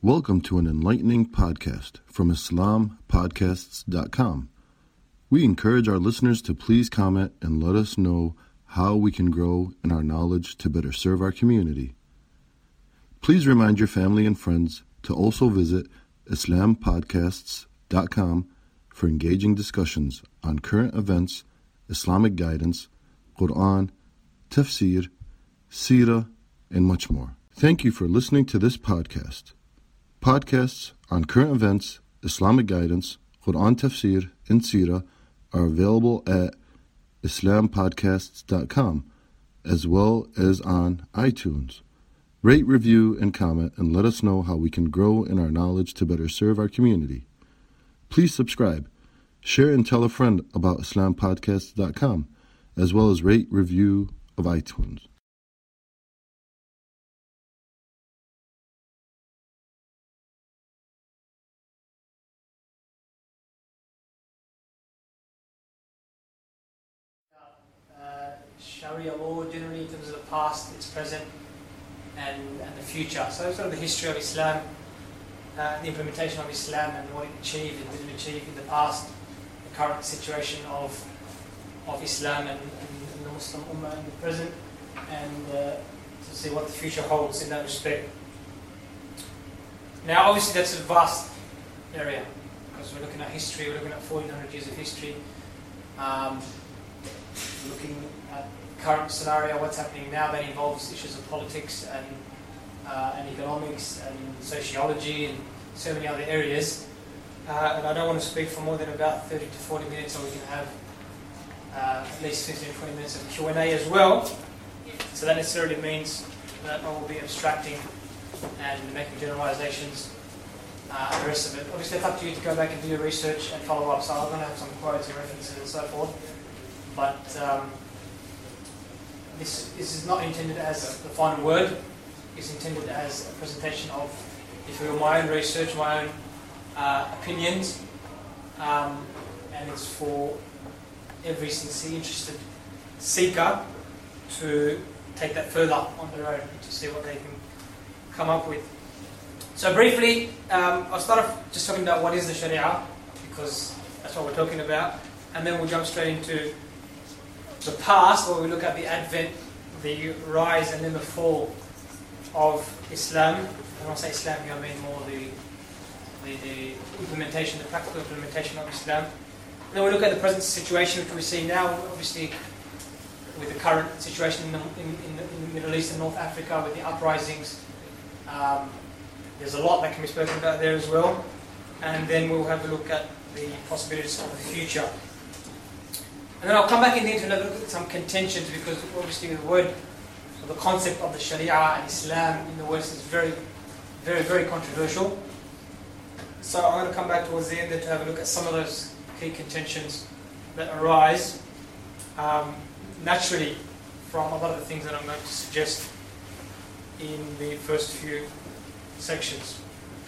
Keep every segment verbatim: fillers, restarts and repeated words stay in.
Welcome to an enlightening podcast from Islam Podcasts dot com. We encourage our listeners to please comment and let us know how we can grow in our knowledge to better serve our community. Please remind your family and friends to also visit Islam Podcasts dot com for engaging discussions on current events, Islamic guidance, Quran, tafsir, seerah, and much more. Thank you for listening to this podcast. Podcasts on current events, Islamic guidance, Quran tafsir, and seerah are available at Islam Podcasts dot com as well as on iTunes. Rate, review, and comment and let us know how we can grow in our knowledge to better serve our community. Please subscribe, share, and tell a friend about Islam Podcasts dot com as well as rate, review of iTunes. Sharia law generally in terms of the past, its present, and, and the future. So sort of the history of Islam, uh, the implementation of Islam and what it achieved and didn't achieve in the past, the current situation of of Islam and, and, and the Muslim Ummah in the present, and uh, to see what the future holds in that respect. Now obviously that's a vast area, because we're looking at history, we're looking at fourteen hundred years of history, um, looking at current scenario, what's happening now that involves issues of politics and uh, and economics and sociology and so many other areas. Uh, and I don't want to speak for more than about thirty to forty minutes, so we can have uh, at least fifteen to twenty minutes of Q and A as well. So that necessarily means that I will be abstracting and making generalizations uh, and the rest of it. Obviously it's up to you to go back and do your research and follow up, so I'm going to have some quotes and references and so forth. But um, this, this is not intended as the final word. It's intended as a presentation of, if you will, my own research, my own uh, opinions, um, and it's for every sincere, interested seeker to take that further on their own to see what they can come up with. So briefly, um, I'll start off just talking about what is the Sharia, because that's what we're talking about, and then we'll jump straight into the past, where we look at the advent, the rise and then the fall of Islam. And when I say Islam here, I mean more the, the, the implementation, the practical implementation of Islam. And then we look at the present situation which we see now, obviously with the current situation in the, in, in the, in the Middle East and North Africa with the uprisings. Um, there's a lot that can be spoken about there as well. And then we'll have a look at the possibilities of the future. And then I'll come back in the end to look at some contentions, because obviously the word, or the concept of the Sharia and Islam in the West is very, very, very controversial. So I'm going to come back towards the end there to have a look at some of those key contentions that arise um, naturally from a lot of the things that I'm going to suggest in the first few sections.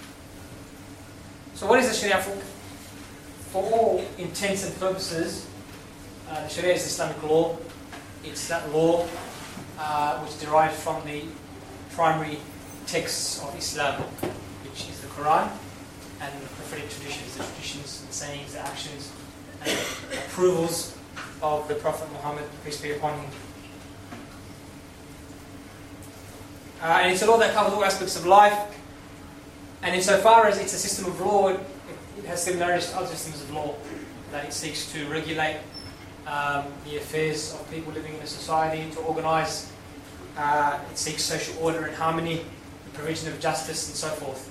So what is the Sharia for? For all intents and purposes, Uh, the Sharia is Islamic law. It's that law uh, which derives from the primary texts of Islam, which is the Quran and the prophetic traditions, the traditions, the sayings, the actions, and the approvals of the Prophet Muhammad, peace be upon him. Uh, and it's a law that covers all aspects of life, and insofar as it's a system of law, it, it has similarities to other systems of law, that it seeks to regulate Um, the affairs of people living in a society, to organise, uh, it seeks social order and harmony, the provision of justice and so forth.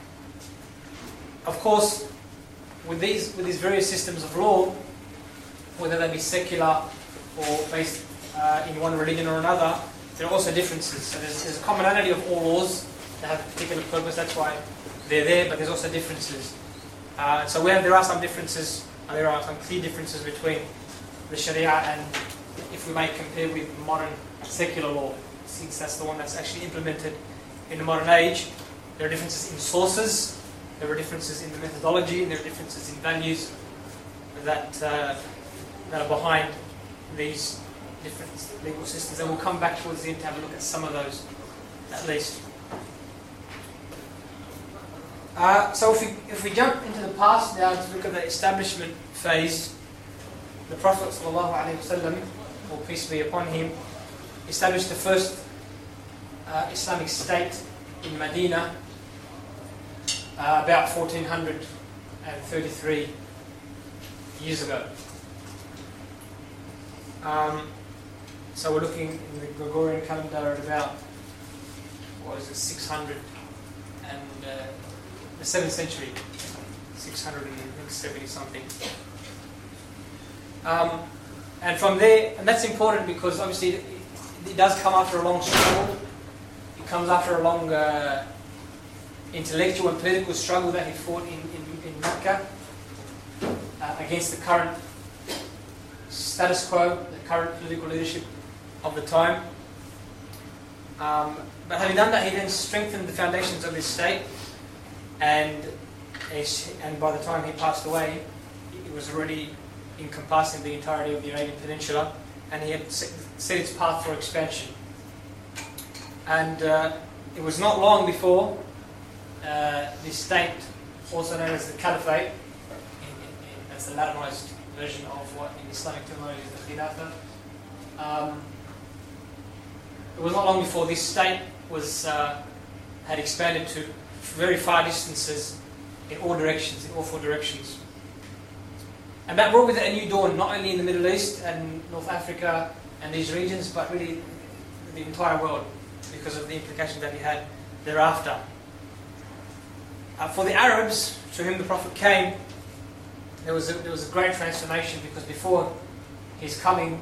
Of course, with these with these various systems of law, whether they be secular or based uh, in one religion or another, there are also differences. So there's, there's a commonality of all laws that have a particular purpose, that's why they're there, but there's also differences. Uh, so we have, there are some differences, and there are some clear differences between the Sharia and, if we may compare with modern secular law, since that's the one that's actually implemented in the modern age. There are differences in sources, there are differences in the methodology, and there are differences in values that uh, that are behind these different legal systems. And we'll come back towards the end to have a look at some of those, at least. Uh, so if we, if we jump into the past now to look at the establishment phase, the Prophet ﷺ, or peace be upon him, established the first uh, Islamic state in Medina uh, about fourteen thirty-three years ago. Um, so we're looking in the Gregorian calendar at about, what is it, six hundred and uh, the seventh century, six hundred seventy something. Um, and from there, and that's important because obviously it, it does come after a long struggle. It comes after a long uh, intellectual and political struggle that he fought in, in, in Mecca uh, against the current status quo, the current political leadership of the time. Um, but having done that, he then strengthened the foundations of his state, and and by the time he passed away, it was already encompassing the entirety of the Arabian Peninsula, and he had set its path for expansion. And uh, it was not long before uh, this state, also known as the Caliphate, in, in, in, that's the Latinized version of what in Islamic terminology is the Khilafah. Um, it was not long before this state was uh, had expanded to very far distances in all directions, in all four directions. And that brought with it a new dawn, not only in the Middle East and North Africa and these regions, but really the entire world, because of the implications that he had thereafter. Uh, for the Arabs, to whom the Prophet came, there was a, there was a great transformation, because before his coming,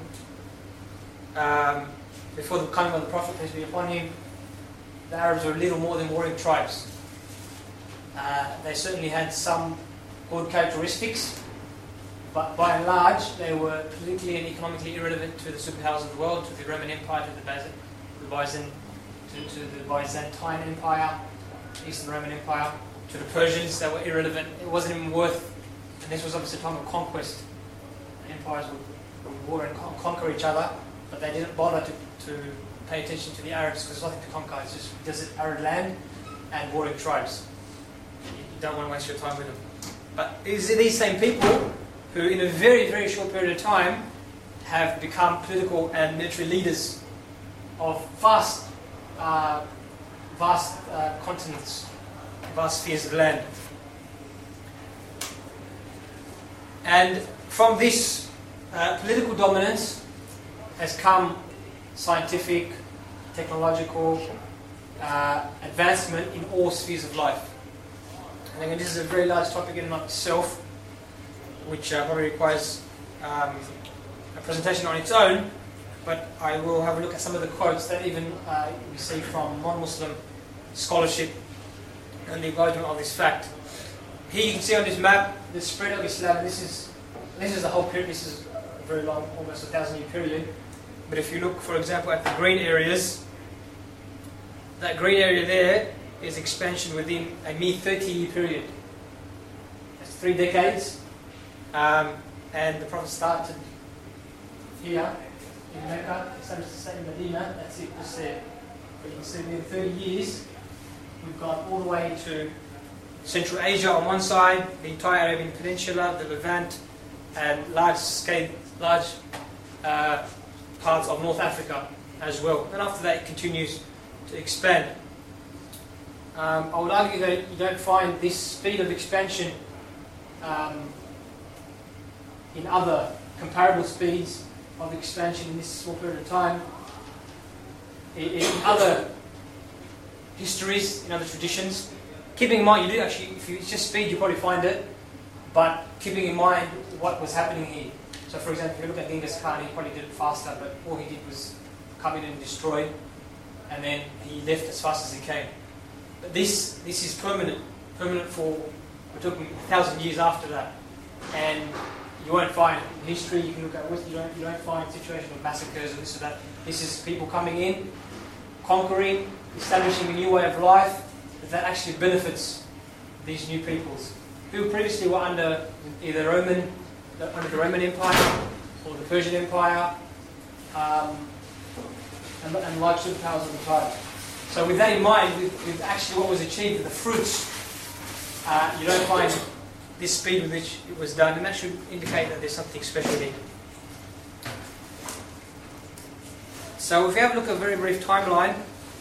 um, before the coming of the Prophet, peace be upon him, the Arabs were little more than warring tribes. Uh, they certainly had some good characteristics, but by and large they were politically and economically irrelevant to the superpowers of the world, to the Roman Empire, to the, Byzant, the Byzant, to, to the Byzantine Empire, Eastern Roman Empire, to the Persians. They were irrelevant. It wasn't even worth, and this was obviously a time of conquest. Empires would, would war and con- conquer each other, but they didn't bother to, to pay attention to the Arabs, because there's nothing to conquer. It's just desert, arid land and warring tribes. You don't want to waste your time with them. But it's these same people who in a very, very short period of time have become political and military leaders of vast, uh, vast uh, continents, vast spheres of land. And from this uh, political dominance has come scientific, technological uh, advancement in all spheres of life. And again, this is a very large topic in and of itself, which uh, probably requires um, a presentation on its own, but I will have a look at some of the quotes that even uh, we see from non-Muslim scholarship and the acknowledgement of this fact. Here you can see on this map the spread of Islam. This is this is the whole period. This is a very long, almost a thousand year period. But if you look, for example, at the green areas, that green area there is expansion within a mere thirty year period. That's three decades. Um, and the Prophet started here in Mecca, established the state in Medina. That's it, just there. But you can see within thirty years, we've got all the way to Central Asia on one side, the entire Arabian Peninsula, the Levant, and large scale, large uh, parts of North Africa as well. And after that, it continues to expand. Um, I would argue that you don't find this speed of expansion um, in other comparable speeds of expansion in this small period of time. In, in other histories, in other traditions, keeping in mind, you do actually, if you, it's just speed, you probably find it, but keeping in mind what was happening here. So for example, if you look at Genghis Khan, he probably did it faster, but all he did was come in and destroy, and then he left as fast as he came. But this this is permanent, permanent for, we're talking a thousand years after that. And you won't find, in history, you can look at, you don't, you don't find situations of massacres and this or that. This is people coming in, conquering, establishing a new way of life that actually benefits these new peoples, who previously were under either Roman, under the Roman Empire or the Persian Empire, um, and, and like superpowers of the time. So with that in mind, with, with actually what was achieved, the fruits uh, you don't find this speed with which it was done, and that should indicate that there's something special here. So if we have a look at a very brief timeline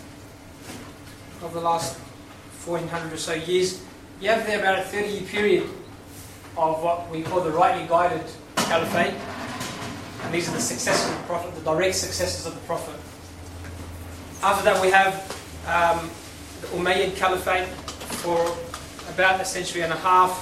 of the last fourteen hundred or so years, you have there about a thirty-year period of what we call the rightly guided caliphate, and these are the successors of the Prophet, the direct successors of the Prophet. After that we have um, the Umayyad Caliphate for about a century and a half,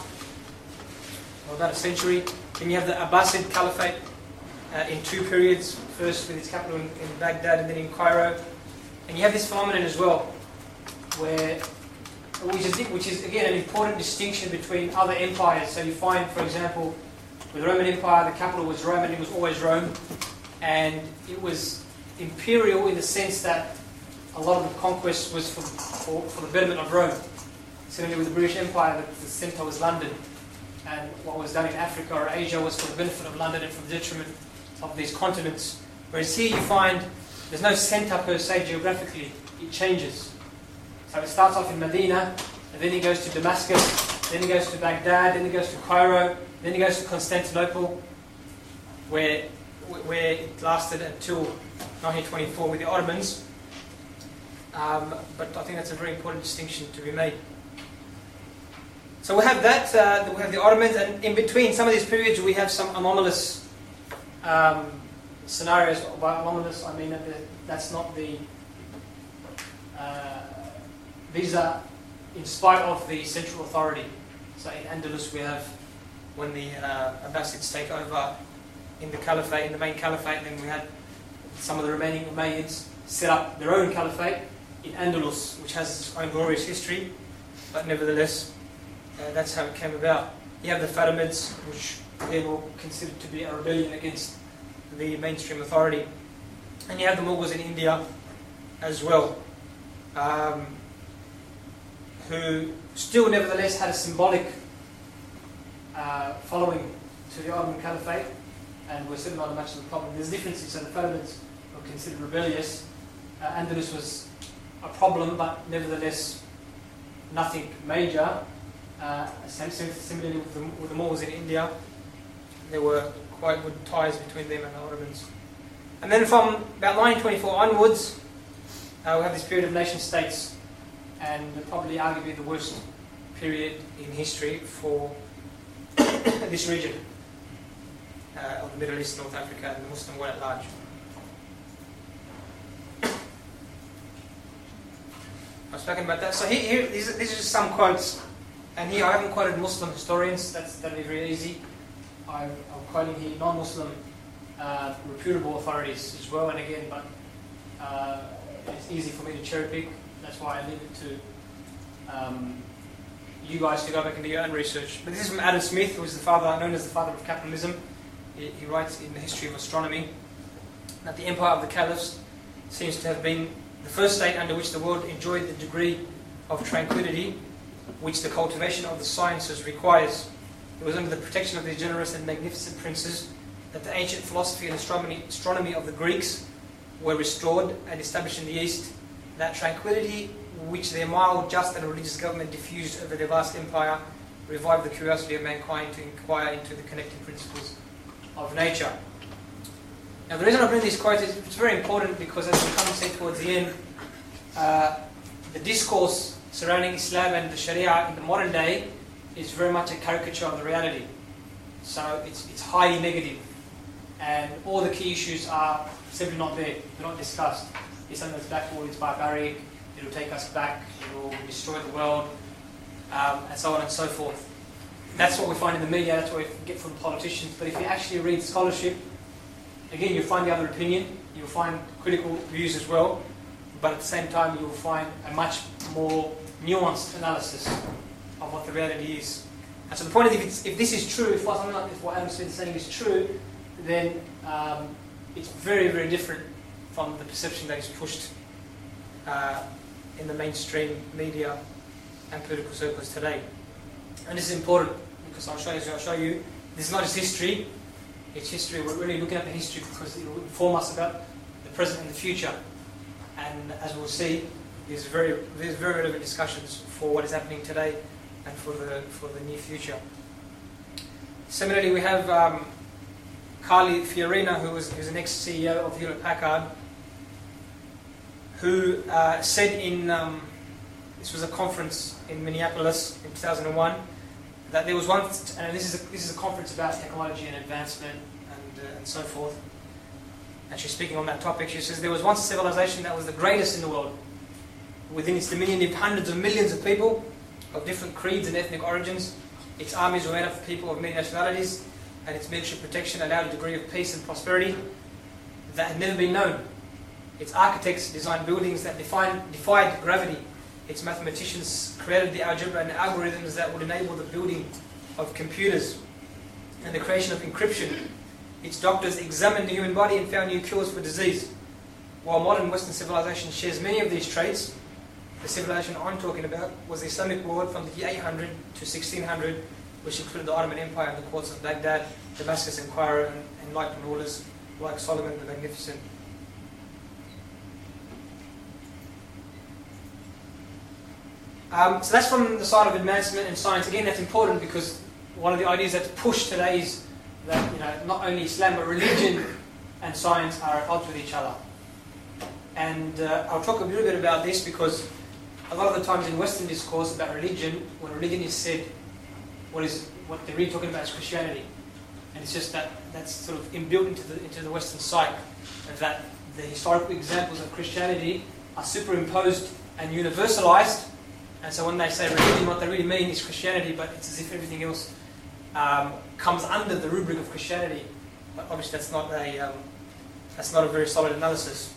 or about a century. Then you have the Abbasid Caliphate uh, in two periods, first with its capital in, in Baghdad and then in Cairo. And you have this phenomenon as well, where, which is, which is again an important distinction between other empires. So you find, for example, with the Roman Empire, the capital was Rome and it was always Rome. And it was imperial in the sense that a lot of the conquest was for, for, for the betterment of Rome. Similarly with the British Empire, the, the centre was London. And what was done in Africa or Asia was for the benefit of London and for the detriment of these continents. Whereas here you find there's no centre per se geographically, it changes. So it starts off in Medina, and then it goes to Damascus, then it goes to Baghdad, then it goes to Cairo, then it goes to Constantinople, where, where it lasted until nineteen twenty-four with the Ottomans. Um, but I think that's a very important distinction to be made. So we have that, uh, we have the Ottomans, and in between some of these periods we have some anomalous um, scenarios. By anomalous I mean that the, that's not the... Uh, these are in spite of the central authority. So in Andalus we have when the uh, Abbasids take over in the caliphate, in the main caliphate, then we had some of the remaining Umayyads set up their own caliphate in Andalus, which has its own glorious history, but nevertheless, uh, that's how it came about. You have the Fatimids, which again were considered to be a rebellion against the mainstream authority. And you have the Mughals in India as well, um, who still nevertheless had a symbolic uh, following to the Ottoman Caliphate, and were certainly not much of a problem. There's differences, so the Fatimids were considered rebellious. Uh, Andalus was a problem, but nevertheless nothing major. Uh, similarly with the, with the Mughals in India, there were quite good ties between them and the Ottomans. And then from about nineteen twenty-four onwards, uh, we have this period of nation states, and probably arguably the worst period in history for this region uh, of the Middle East, North Africa, and the Muslim world at large. I was talking about that. So here, here these, are, these are just some quotes, and here I haven't quoted Muslim historians. That's that'll be very easy. I'm, I'm quoting here non-Muslim uh, reputable authorities as well. And again, but uh, it's easy for me to cherry pick. That's why I leave it to um, you guys to go back and do your own research. But this is from Adam Smith, who is the father, known as the father of capitalism. He, he writes in the history of astronomy that the empire of the caliphs seems to have been the first state under which the world enjoyed the degree of tranquility which the cultivation of the sciences requires. It was under the protection of these generous and magnificent princes that the ancient philosophy and astronomy, astronomy of the Greeks were restored and established in the East. That tranquility which their mild, just and religious government diffused over their vast empire revived the curiosity of mankind to inquire into the connecting principles of nature. Now the reason I bring these quotes is it's very important because, as we come to say towards the end, uh, the discourse surrounding Islam and the Sharia in the modern day is very much a caricature of the reality. So it's, it's highly negative, and all the key issues are simply not there, they're not discussed. It's something that's backward, it's barbaric, it'll take us back, it'll destroy the world, um, and so on and so forth. That's what we find in the media, that's what we get from politicians. But if you actually read scholarship, again, you'll find the other opinion, you'll find critical views as well, but at the same time you'll find a much more nuanced analysis of what the reality is. And so the point is, if, it's, if this is true, if what, something like this, what Adam Smith is saying is true, then um, it's very, very different from the perception that is pushed uh, in the mainstream media and political circles today. And this is important because I'll show you, I'll show you this is not just history, it's history. We're really looking at the history because it will inform us about the present and the future. And as we'll see, there's very, there's very relevant discussions for what is happening today and for the for the near future. Similarly, we have um, Carly Fiorina, who was who's an ex-C E O of Hewlett Packard, who uh, said in um, this was a conference in Minneapolis in two thousand one, that there was one, and this is a, this is a conference about technology and advancement and uh, and so forth. And she's speaking on that topic. She says there was once a civilization that was the greatest in the world. Within its dominion lived hundreds of millions of people of different creeds and ethnic origins. Its armies were made up of people of many nationalities, and its military protection allowed a degree of peace and prosperity that had never been known. Its architects designed buildings that defined, defied gravity. Its mathematicians created the algebra and the algorithms that would enable the building of computers and the creation of encryption. Its doctors examined the human body and found new cures for disease. While modern Western civilization shares many of these traits, the civilization I'm talking about was the Islamic world from the year eight hundred to sixteen hundred, which included the Ottoman Empire and the courts of Baghdad, Damascus Inquirer, and enlightened rulers like Solomon the Magnificent. Um, so that's from the side of advancement and science. Again, that's important because one of the ideas that's pushed today is that, you know, not only Islam but religion and science are at odds with each other. And uh, I'll talk a little bit about this because a lot of the times in Western discourse about religion, when religion is said, what is what they're really talking about is Christianity, and it's just that that's sort of inbuilt into the into the Western psyche, that the historical examples of Christianity are superimposed and universalized. And so when they say religion, what they really mean is Christianity, but it's as if everything else um, comes under the rubric of Christianity. But obviously, that's not a um, that's not a very solid analysis.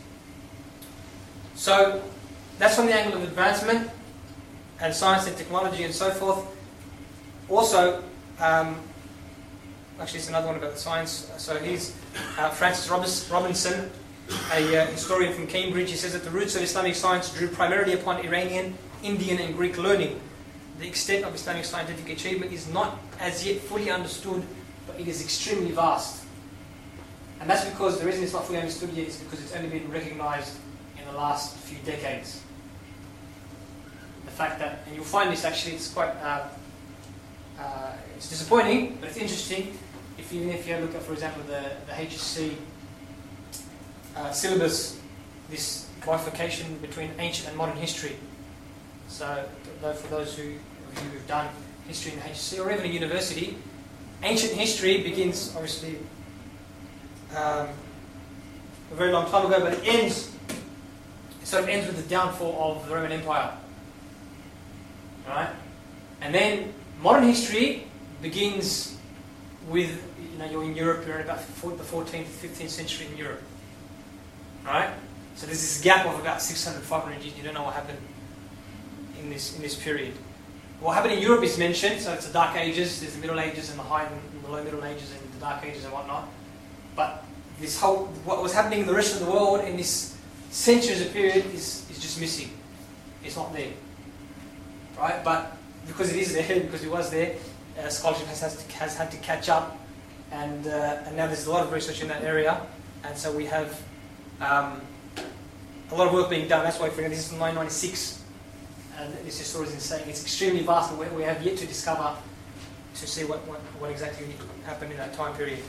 So that's from the angle of advancement and science and technology and so forth. Also, um, actually, it's another one about the science. So he's uh, Francis Robinson, a uh, historian from Cambridge. He says that the roots of Islamic science drew primarily upon Iranian, Indian and Greek learning. The extent of Islamic scientific achievement is not as yet fully understood, but it is extremely vast. And that's because the reason it's not fully understood yet is because it's only been recognized in the last few decades. The fact that, and you'll find this actually, it's quite, uh, uh, it's disappointing, but it's interesting. If even if you look at, for example, the, the H S C uh, syllabus, this bifurcation between ancient and modern history. So, for those who, who have done history in the H S C or even a university, ancient history begins, obviously, um, a very long time ago, but it ends, it sort of ends with the downfall of the Roman Empire. Right? And then modern history begins with, you know, you're in Europe, you're in about the fourteenth, fifteenth century in Europe. Right? So there's this gap of about six hundred, five hundred years, you don't know what happened in this in this period. What happened in Europe is mentioned, so it's the Dark Ages, there's the Middle Ages and the High and the Low Middle Ages and the Dark Ages and whatnot. But this whole, what was happening in the rest of the world in this centuries of period is, is just missing. It's not there. Right? But because it is there, because it was there, uh, scholarship has, has, to, has had to catch up, and uh, and now there's a lot of research in that area, and so we have um, a lot of work being done. That's why, for example, this is from nineteen ninety-six, and this historian is saying it's extremely vast, and we, we have yet to discover to see what, what, what exactly happened in that time period.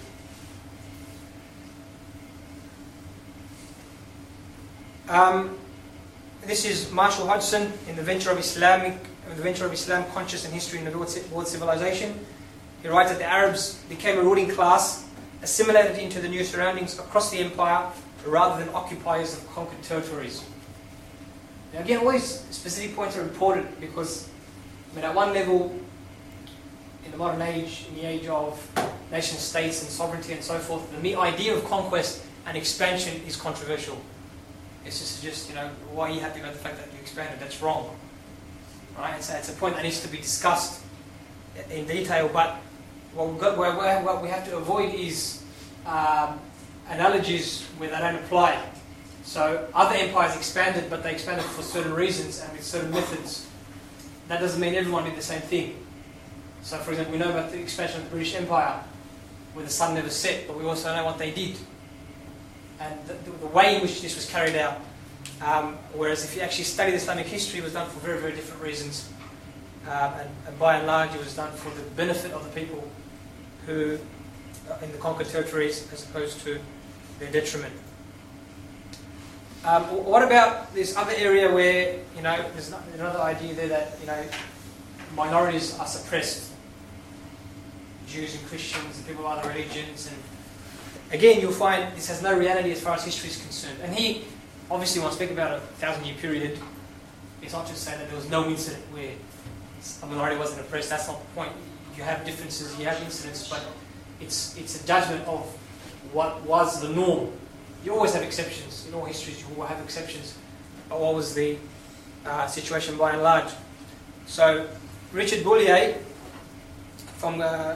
Um, this is Marshall Hodgson in The Venture of Islamic, The Venture of Islam, Conscious and History in the World Civilization. He writes that the Arabs became a ruling class, assimilated into the new surroundings across the empire, rather than occupiers of conquered territories. Now again, all these specific points are important because, I mean, at one level, in the modern age, in the age of nation states and sovereignty and so forth, the idea of conquest and expansion is controversial. It's just, just you know, why are you happy about the fact that you expanded? That's wrong. Right? And so it's a point that needs to be discussed in detail, but what, we've got, what we have to avoid is um, analogies where they don't apply. So other empires expanded, but they expanded for certain reasons and with certain methods. That doesn't mean everyone did the same thing. So for example, we know about the expansion of the British Empire, where the sun never set, but we also know what they did. And the, the way in which this was carried out. Um, whereas if you actually study the Islamic history, it was done for very, very different reasons. um, and, and by and large it was done for the benefit of the people who are in the conquered territories as opposed to their detriment. Um, what about this other area where, you know, there's another idea there that, you know, minorities are suppressed, Jews and Christians and people of other religions, and again you'll find this has no reality as far as history is concerned. And he obviously, when I speak about a thousand year period, it's not just saying that there was no incident where a minority wasn't oppressed. That's not the point. You have differences, you have incidents, but it's it's a judgment of what was the norm. You always have exceptions. In all histories, you will have exceptions. But what was the uh, situation by and large? So, Richard Boulier, from uh,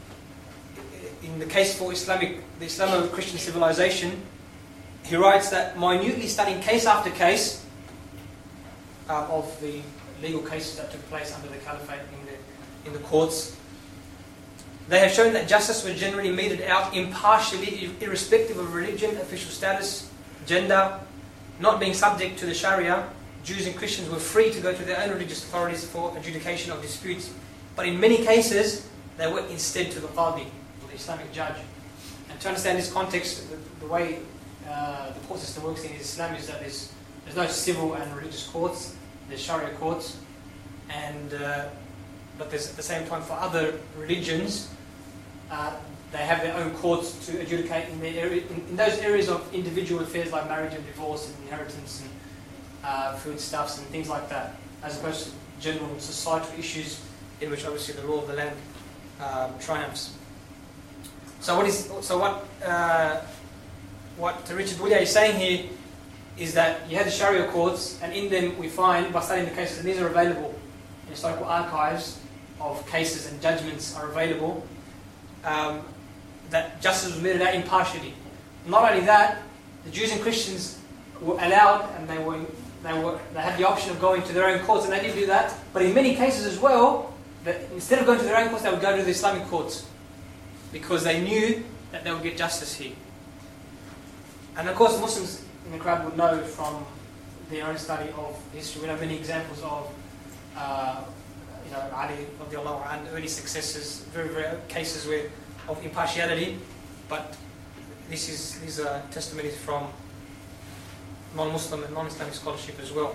in the case for Islamic, the Islamo-Christian civilization, he writes that minutely studying case after case uh, of the legal cases that took place under the caliphate in the in the courts, they have shown that justice was generally meted out impartially, irrespective of religion, official status, gender. Not being subject to the Sharia, Jews and Christians were free to go to their own religious authorities for adjudication of disputes. But in many cases, they went instead to the Qadi, or the Islamic judge. And to understand this context, the, the way uh, the court system works in Islam is that there's, there's no civil and religious courts, there's Sharia courts, and uh, but there's at the same time for other religions, uh, they have their own courts to adjudicate in their area, in, in those areas of individual affairs like marriage and divorce and inheritance and uh, foodstuffs and things like that, as opposed to general societal issues in which obviously the law of the land um, triumphs. So what is so what uh, what Richard Boulier is saying here is that you have the Sharia courts, and in them we find, by studying the cases, and these are available in historical archives of cases and judgments are available, um, that justice was meted out impartially. Not only that, the Jews and Christians were allowed, and they were they were they had the option of going to their own courts, and they did do that. But in many cases as well, that instead of going to their own courts, they would go to the Islamic courts, because they knew that they would get justice here. And of course, Muslims in the crowd would know from their own study of history. We know many examples of, uh, you know, Ali radiallahu anhu, early successes, very, very cases where of impartiality. But this is these are testimonies from non-Muslim and non-Islamic scholarship as well.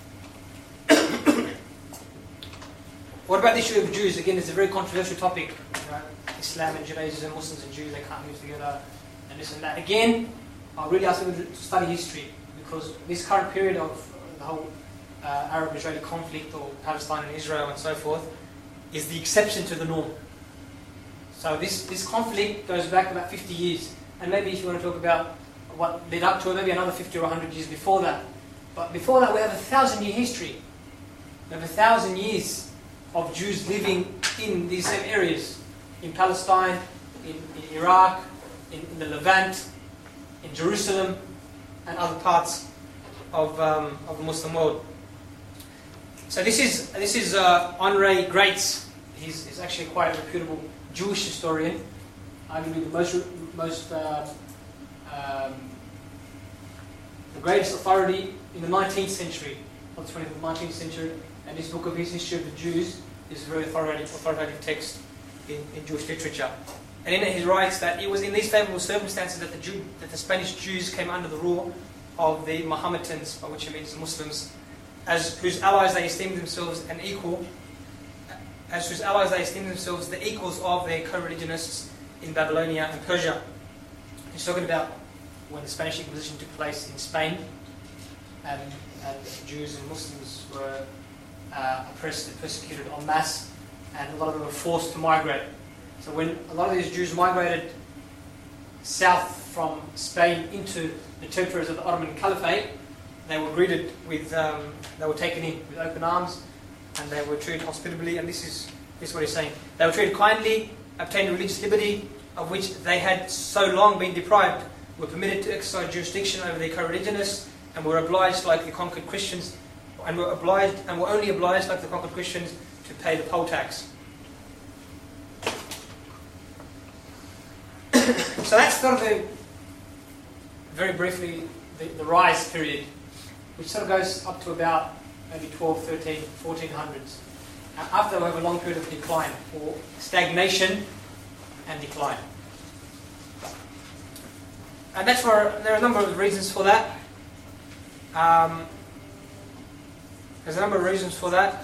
What about the issue of Jews? Again, it's a very controversial topic. You know, Islam and Judaism, Muslims and Jews, they can't live together, and this and that. Again, I really ask you to study history, because this current period of the whole uh, Arab-Israeli conflict, or Palestine and Israel and so forth, is the exception to the norm. So this, this conflict goes back about fifty years, and maybe if you want to talk about what led up to it, maybe another fifty or one hundred years before that. But before that, we have a thousand year history. We have a thousand years of Jews living in these same areas, in Palestine, in, in Iraq, in, in the Levant, in Jerusalem, and other parts of um, of the Muslim world. So this is this is uh, Henri Graetz. He's, he's actually quite a reputable Jewish historian, arguably the most most uh, um, the greatest authority in the nineteenth century, not the twentieth, nineteenth century. And this book of his, History of the Jews, is a very authoritative, authoritative text in, in Jewish literature. And in it he writes that it was in these favourable circumstances that the, Jew, that the Spanish Jews came under the rule of the Mohammedans, by which he means Muslims, as whose allies they esteemed themselves an equal, as whose allies they esteemed themselves the equals of their co-religionists in Babylonia and Persia. He's talking about when the Spanish Inquisition took place in Spain, and, and Jews and Muslims were uh, oppressed and persecuted en masse, and a lot of them were forced to migrate. So when a lot of these Jews migrated south from Spain into the territories of the Ottoman Caliphate, they were greeted with, um, they were taken in with open arms, and they were treated hospitably. And this is, this is what he's saying. They were treated kindly, obtained religious liberty, of which they had so long been deprived, were permitted to exercise jurisdiction over their co-religionists, and were obliged, like the conquered Christians, and were obliged, and were only obliged, like the conquered Christians, to pay the poll tax. So that's sort of the, very briefly, the, the rise period, which sort of goes up to about maybe twelve, thirteen, fourteen hundreds. Uh, after we have a long period of decline, or stagnation and decline. And that's for, there are a number of reasons for that. Um, there's a number of reasons for that.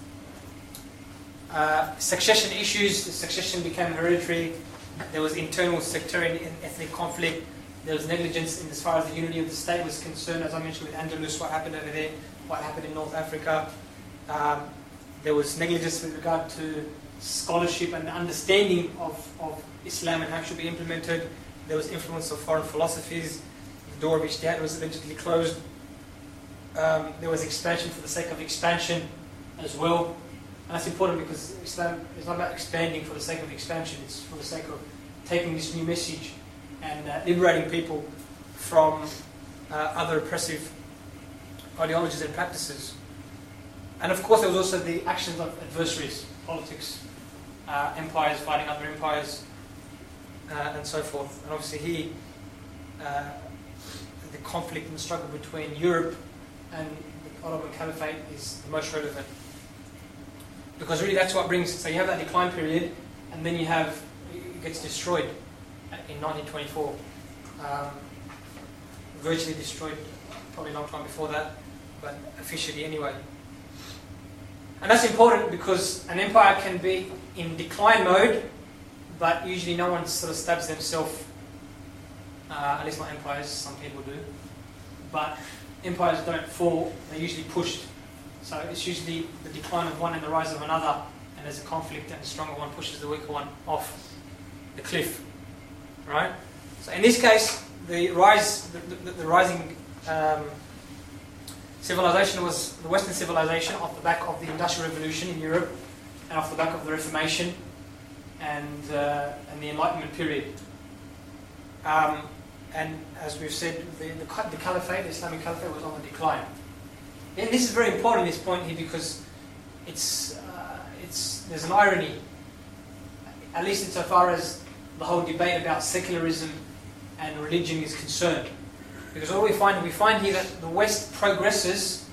Uh, succession issues, the succession became hereditary. There was internal sectarian and ethnic conflict. There was negligence in as far as the unity of the state was concerned, as I mentioned with Andalus, what happened over there, what happened in North Africa. Um, there was negligence with regard to scholarship and understanding of, of Islam and how it should be implemented. There was influence of foreign philosophies. The door of Ijtihad was eventually closed. Um, there was expansion for the sake of expansion as well. And that's important because Islam is not about expanding for the sake of expansion. It's for the sake of taking this new message and uh, liberating people from uh, other oppressive ideologies and practices. And of course there was also the actions of adversaries, politics, uh, empires fighting other empires, uh, and so forth. And obviously here, uh, the conflict and the struggle between Europe and the Ottoman Caliphate is the most relevant. Because really that's what brings, so you have that decline period, and then you have, it gets destroyed in nineteen twenty-four. Um, virtually destroyed, probably a long time before that, but officially anyway. And that's important because an empire can be in decline mode, but usually no one sort of stabs themselves, uh, at least not empires, some people do. But empires don't fall, they're usually pushed. So it's usually the decline of one and the rise of another, and there's a conflict and the stronger one pushes the weaker one off the cliff. Right? So in this case, the rise, the, the, the rising um, civilization was the Western civilization off the back of the Industrial Revolution in Europe, and off the back of the Reformation and uh, and the Enlightenment period. Um, and as we've said, the, the, the Caliphate, the Islamic Caliphate, was on the decline. And this is very important, this point here, because it's uh, it's there's an irony, at least insofar as the whole debate about secularism and religion is concerned. Because all we find, we find here that the West progresses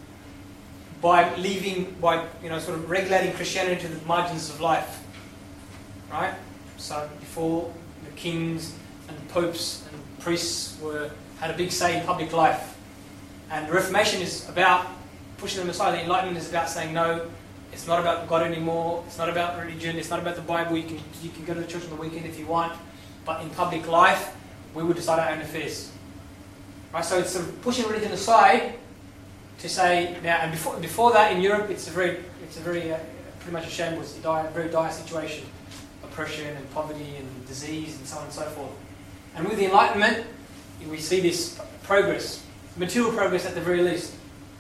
by leaving, by you know, sort of regulating Christianity to the margins of life, right? So before, the kings and the popes and priests were had a big say in public life, and the Reformation is about pushing them aside. The Enlightenment is about saying no. It's not about God anymore. It's not about religion. It's not about the Bible. You can you can go to the church on the weekend if you want, but in public life, we will decide our own affairs. Right, so it's sort of pushing religion aside to say now. And before before that, in Europe, it's a very it's a very uh, pretty much a shambles, a dire, very dire situation, oppression and poverty and disease and so on and so forth. And with the Enlightenment, we see this progress, material progress at the very least.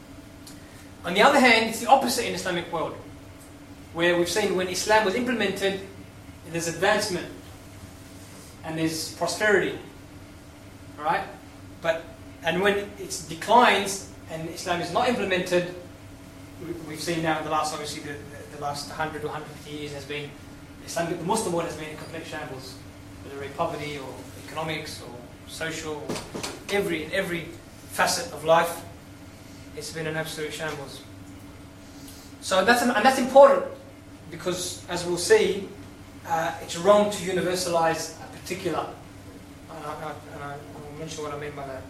On the other hand, it's the opposite in the Islamic world, where we've seen when Islam was implemented, there's advancement and there's prosperity, right? But and when it declines and Islam is not implemented, we've seen now in the last, obviously, the, the, the last one hundred or one hundred fifty years has been, Islamic, the Muslim world has been in complete shambles, whether it's poverty or economics or social, or every every facet of life, it's been an absolute shambles. So that's an, and that's important because, as we'll see, uh, it's wrong to universalize a particular. And I, I, and I will mention what I mean by that.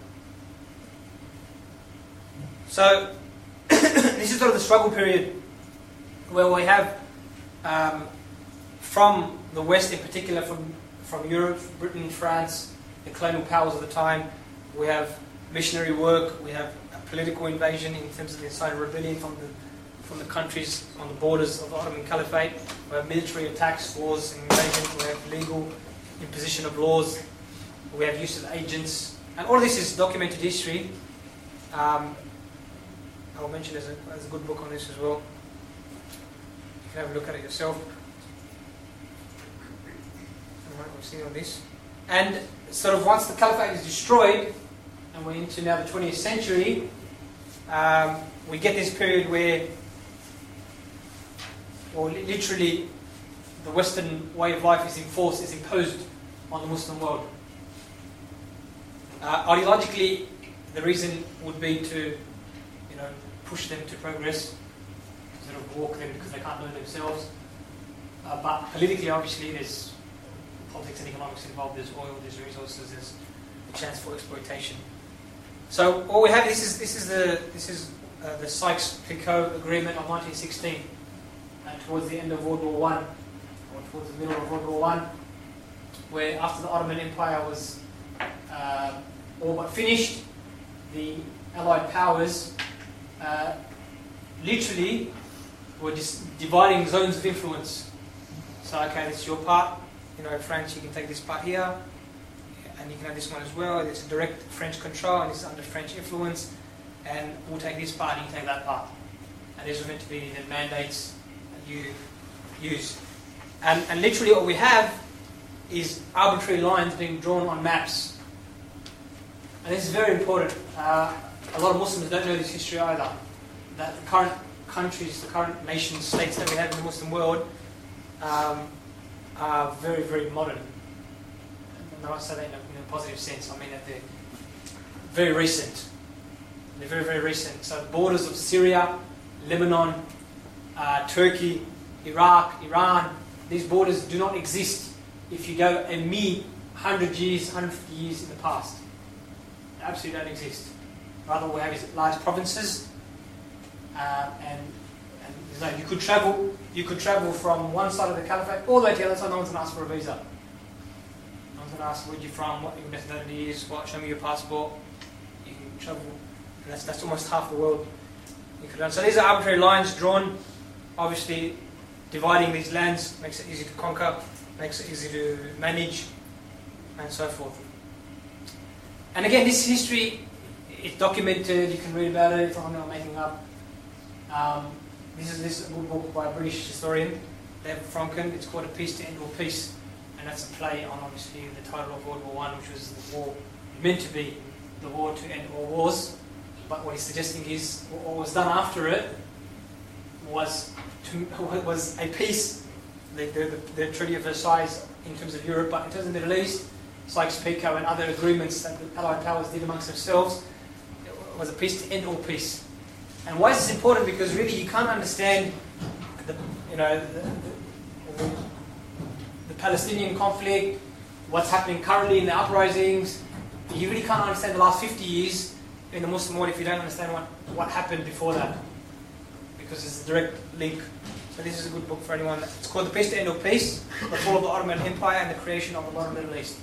So this is sort of the struggle period where we have, um, from the West in particular, from from Europe, Britain, France, the colonial powers of the time, we have missionary work, we have a political invasion in terms of the inciting rebellion from the from the countries on the borders of the Ottoman Caliphate. We have military attacks, wars, and invasion. We have legal imposition of laws. We have use of agents, and all of this is documented history. Um, I'll mention there's a, there's a good book on this as well. You can have a look at it yourself. All right, we've seen all this. And sort of once the Caliphate is destroyed, and we're into now the twentieth century, um, we get this period where, or li- literally, the Western way of life is enforced, is imposed on the Muslim world. Uh, ideologically, the reason would be to, you know, push them to progress, sort of walk them because they can't learn themselves. Uh, but politically, obviously, there's politics and economics involved. There's oil, there's resources, there's a chance for exploitation. So all we have this is this is the this is uh, the Sykes-Picot Agreement of nineteen sixteen, uh, towards the end of World War One, or towards the middle of World War One, where after the Ottoman Empire was uh, all but finished, the Allied powers uh, literally were just dividing zones of influence. So, okay, this is your part. You know, France, you can take this part here, and you can have this one as well. It's a direct French control, and it's under French influence. And we'll take this part, and you take that part. And these are meant to be the mandates that you use. And, and literally, what we have is arbitrary lines being drawn on maps. And this is very important. Uh, a lot of Muslims don't know this history either. That the current countries, the current nations, states that we have in the Muslim world um, are very, very modern. And I don't say that in a, in a positive sense. I mean that they're very recent. They're very, very recent. So the borders of Syria, Lebanon, uh, Turkey, Iraq, Iran, these borders do not exist if you go a mere one hundred years, one hundred fifty years in the past. They absolutely don't exist. Rather, what we have is large provinces, uh, and, and you know, you could travel. You could travel from one side of the caliphate all the way to the other side. No one's going to ask for a visa. No one's going to ask where you're from, what your nationality is, what. Show me your passport. You can travel, and that's that's almost half the world. You could run. So these are arbitrary lines drawn. Obviously, dividing these lands makes it easy to conquer, makes it easy to manage, and so forth. And again, this history is documented. You can read about it. It's not something I'm making up. Um, this is this is a good book by a British historian, David Franken. It's called A Peace to End All Peace, and that's a play on obviously the title of World War One, which was the war meant to be the war to end all wars. But what he's suggesting is what was done after it was to, was a peace. The, the, the Treaty of Versailles in terms of Europe, but in terms of the Middle East, Sykes-Picot and other agreements that the Allied powers did amongst themselves, it was a peace to end all peace. And why is this important? Because really you can't understand the, you know, the, the, the Palestinian conflict, what's happening currently in the uprisings. You really can't understand the last fifty years in the Muslim world if you don't understand what, what happened before that. Because there's a direct link. So this is a good book for anyone. It's called The Peace to End All Peace, The Fall of the Ottoman Empire and the Creation of the Modern Middle East.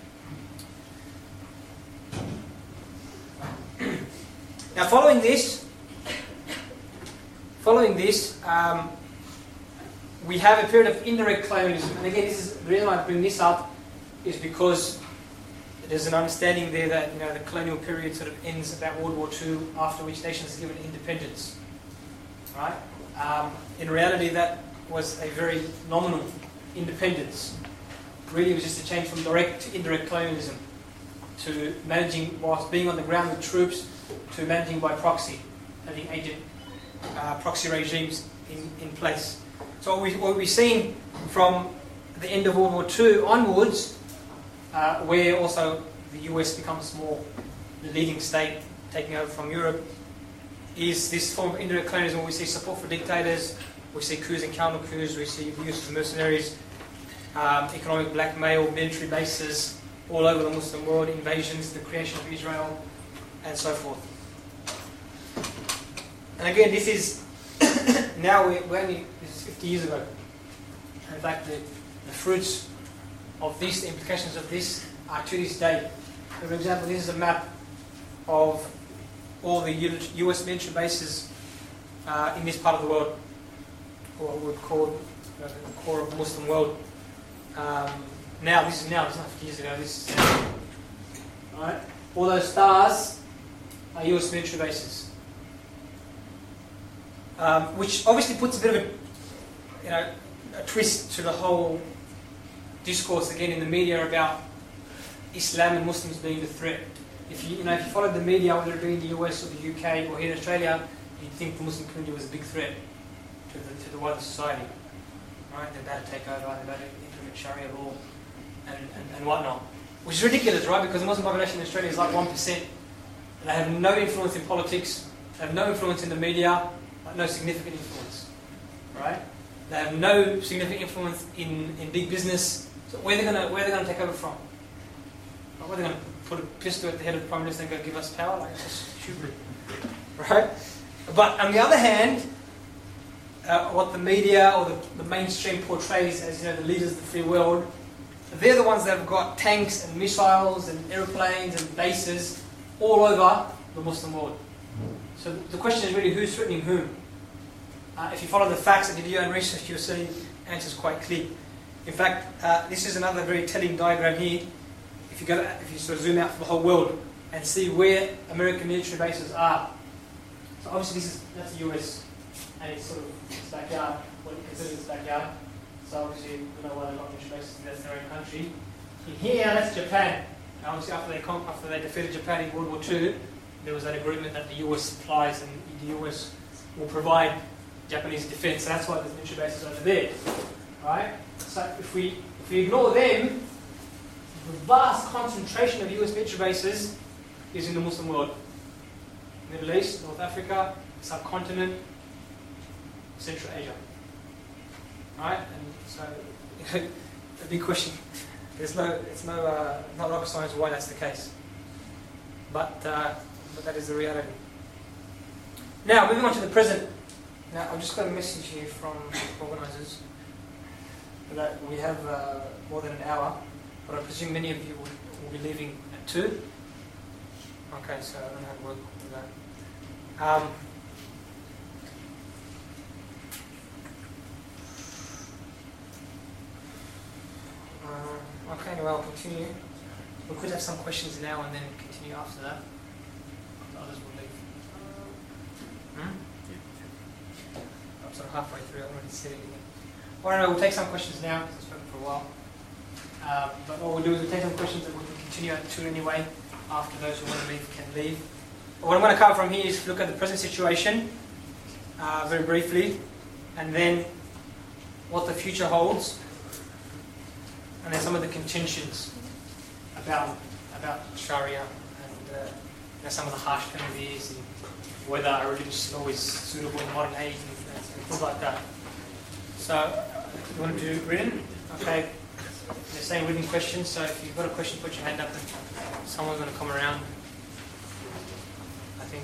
Now following this, following this, um, we have a period of indirect colonialism. And again, this is the reason why I bring this up is because there's an understanding there that you know the colonial period sort of ends about World War Two, after which nations are given independence. Right? Um, in reality, that was a very nominal independence. Really, it was just a change from direct to indirect colonialism, to managing whilst being on the ground with troops, to managing by proxy, having agent uh, proxy regimes in, in place. So what, we, what we've seen from the end of World War Two onwards, uh, where also the U S becomes more the leading state, taking over from Europe, is this form of indirect colonialism where we see support for dictators, we see coups and counter-coups, we see the use of mercenaries, um, economic blackmail, military bases all over the Muslim world, invasions, the creation of Israel, and so forth. And again, this is, now we're, we're only, this is fifty years ago. In fact, the, the fruits of this, the implications of this, are to this day. For example, this is a map of all the U S military bases uh, in this part of the world, or what we would call uh, the core of the Muslim world. Um, now, this is now, it's not fifty years ago, this is now. Right? All those stars are U S military bases. Um, which obviously puts a bit of a, you know, a twist to the whole discourse again in the media about Islam and Muslims being the threat. If you, you know, if you followed the media, whether it be in the U S or the U K or here in Australia, you'd think the Muslim community was a big threat to the, to the wider society. Right? They're about to take over, they're about to implement Sharia law and, and, and whatnot. Which is ridiculous, right? Because the Muslim population in Australia is like one percent. They have no influence in politics, they have no influence in the media, like no significant influence. right? They have no significant influence in, in big business. So where they're gonna where they're gonna take over from? Or where they're gonna put a pistol at the head of the Prime Minister and go give us power? Like, it's just stupid, right? But on the other hand, uh, what the media or the, the mainstream portrays as, you know, the leaders of the free world, they're the ones that have got tanks and missiles and airplanes and bases all over the Muslim world. So the question is really, who's threatening whom? Uh, if you follow the facts and you do your own research, you'll see the answer is quite clear. In fact, uh, this is another very telling diagram here. If you go, to, if you sort of zoom out for the whole world and see where American military bases are. So obviously this is that's the U S and it's sort of its backyard, what it considers its backyard. So obviously we know why they've got military bases, that's their own country. In here, that's Japan. And obviously after they after they defeated Japan in World War Two, there was an agreement that the U S supplies and the U S will provide Japanese defense. So that's why there's military bases over there, right? So if we if we ignore them, the vast concentration of U S military bases is in the Muslim world. Middle East, North Africa, subcontinent, Central Asia. Right? And so, a big question. There's no, it's no, uh, not rocket science why that's the case. But, uh, but that is the reality. Now, moving on to the present. Now, I've just got a message here from organisers that we have uh, more than an hour, but I presume many of you will, will be leaving at two. Okay, so I don't know how to work with that. Um, uh, okay, anyway, I'll continue. We could have some questions now and then continue after that. The others will leave. Hmm? I'm sort of halfway through, I already said it again. Well, anyway, we'll take some questions now, because I've spoken for a while. Uh, but what we'll do is we'll take some questions that we can continue at two anyway. After those who want to leave can leave. But what I'm going to cover from here is look at the present situation, uh, very briefly, and then what the future holds, and then some of the contentions about about Sharia and uh, you know, some of the harsh penalties and whether a religious law is suitable in modern age and, and things like that. So, you want to do written? Okay. They're saying written questions, so if you've got a question, put your hand up and someone's going to come around. I think.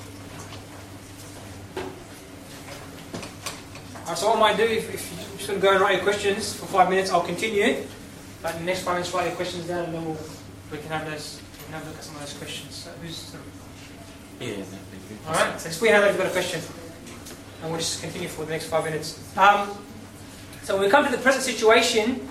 Alright, so what I might do, if, if you just want to go and write your questions for five minutes, I'll continue. But in the next five minutes, write your questions down and then we'll, we can have those, we can have a look at some of those questions. So who's sort of... Yeah, that'd be good. Alright, so just put your hand up if you've got a question. And we'll just continue for the next five minutes. Um, so when we come to the present situation,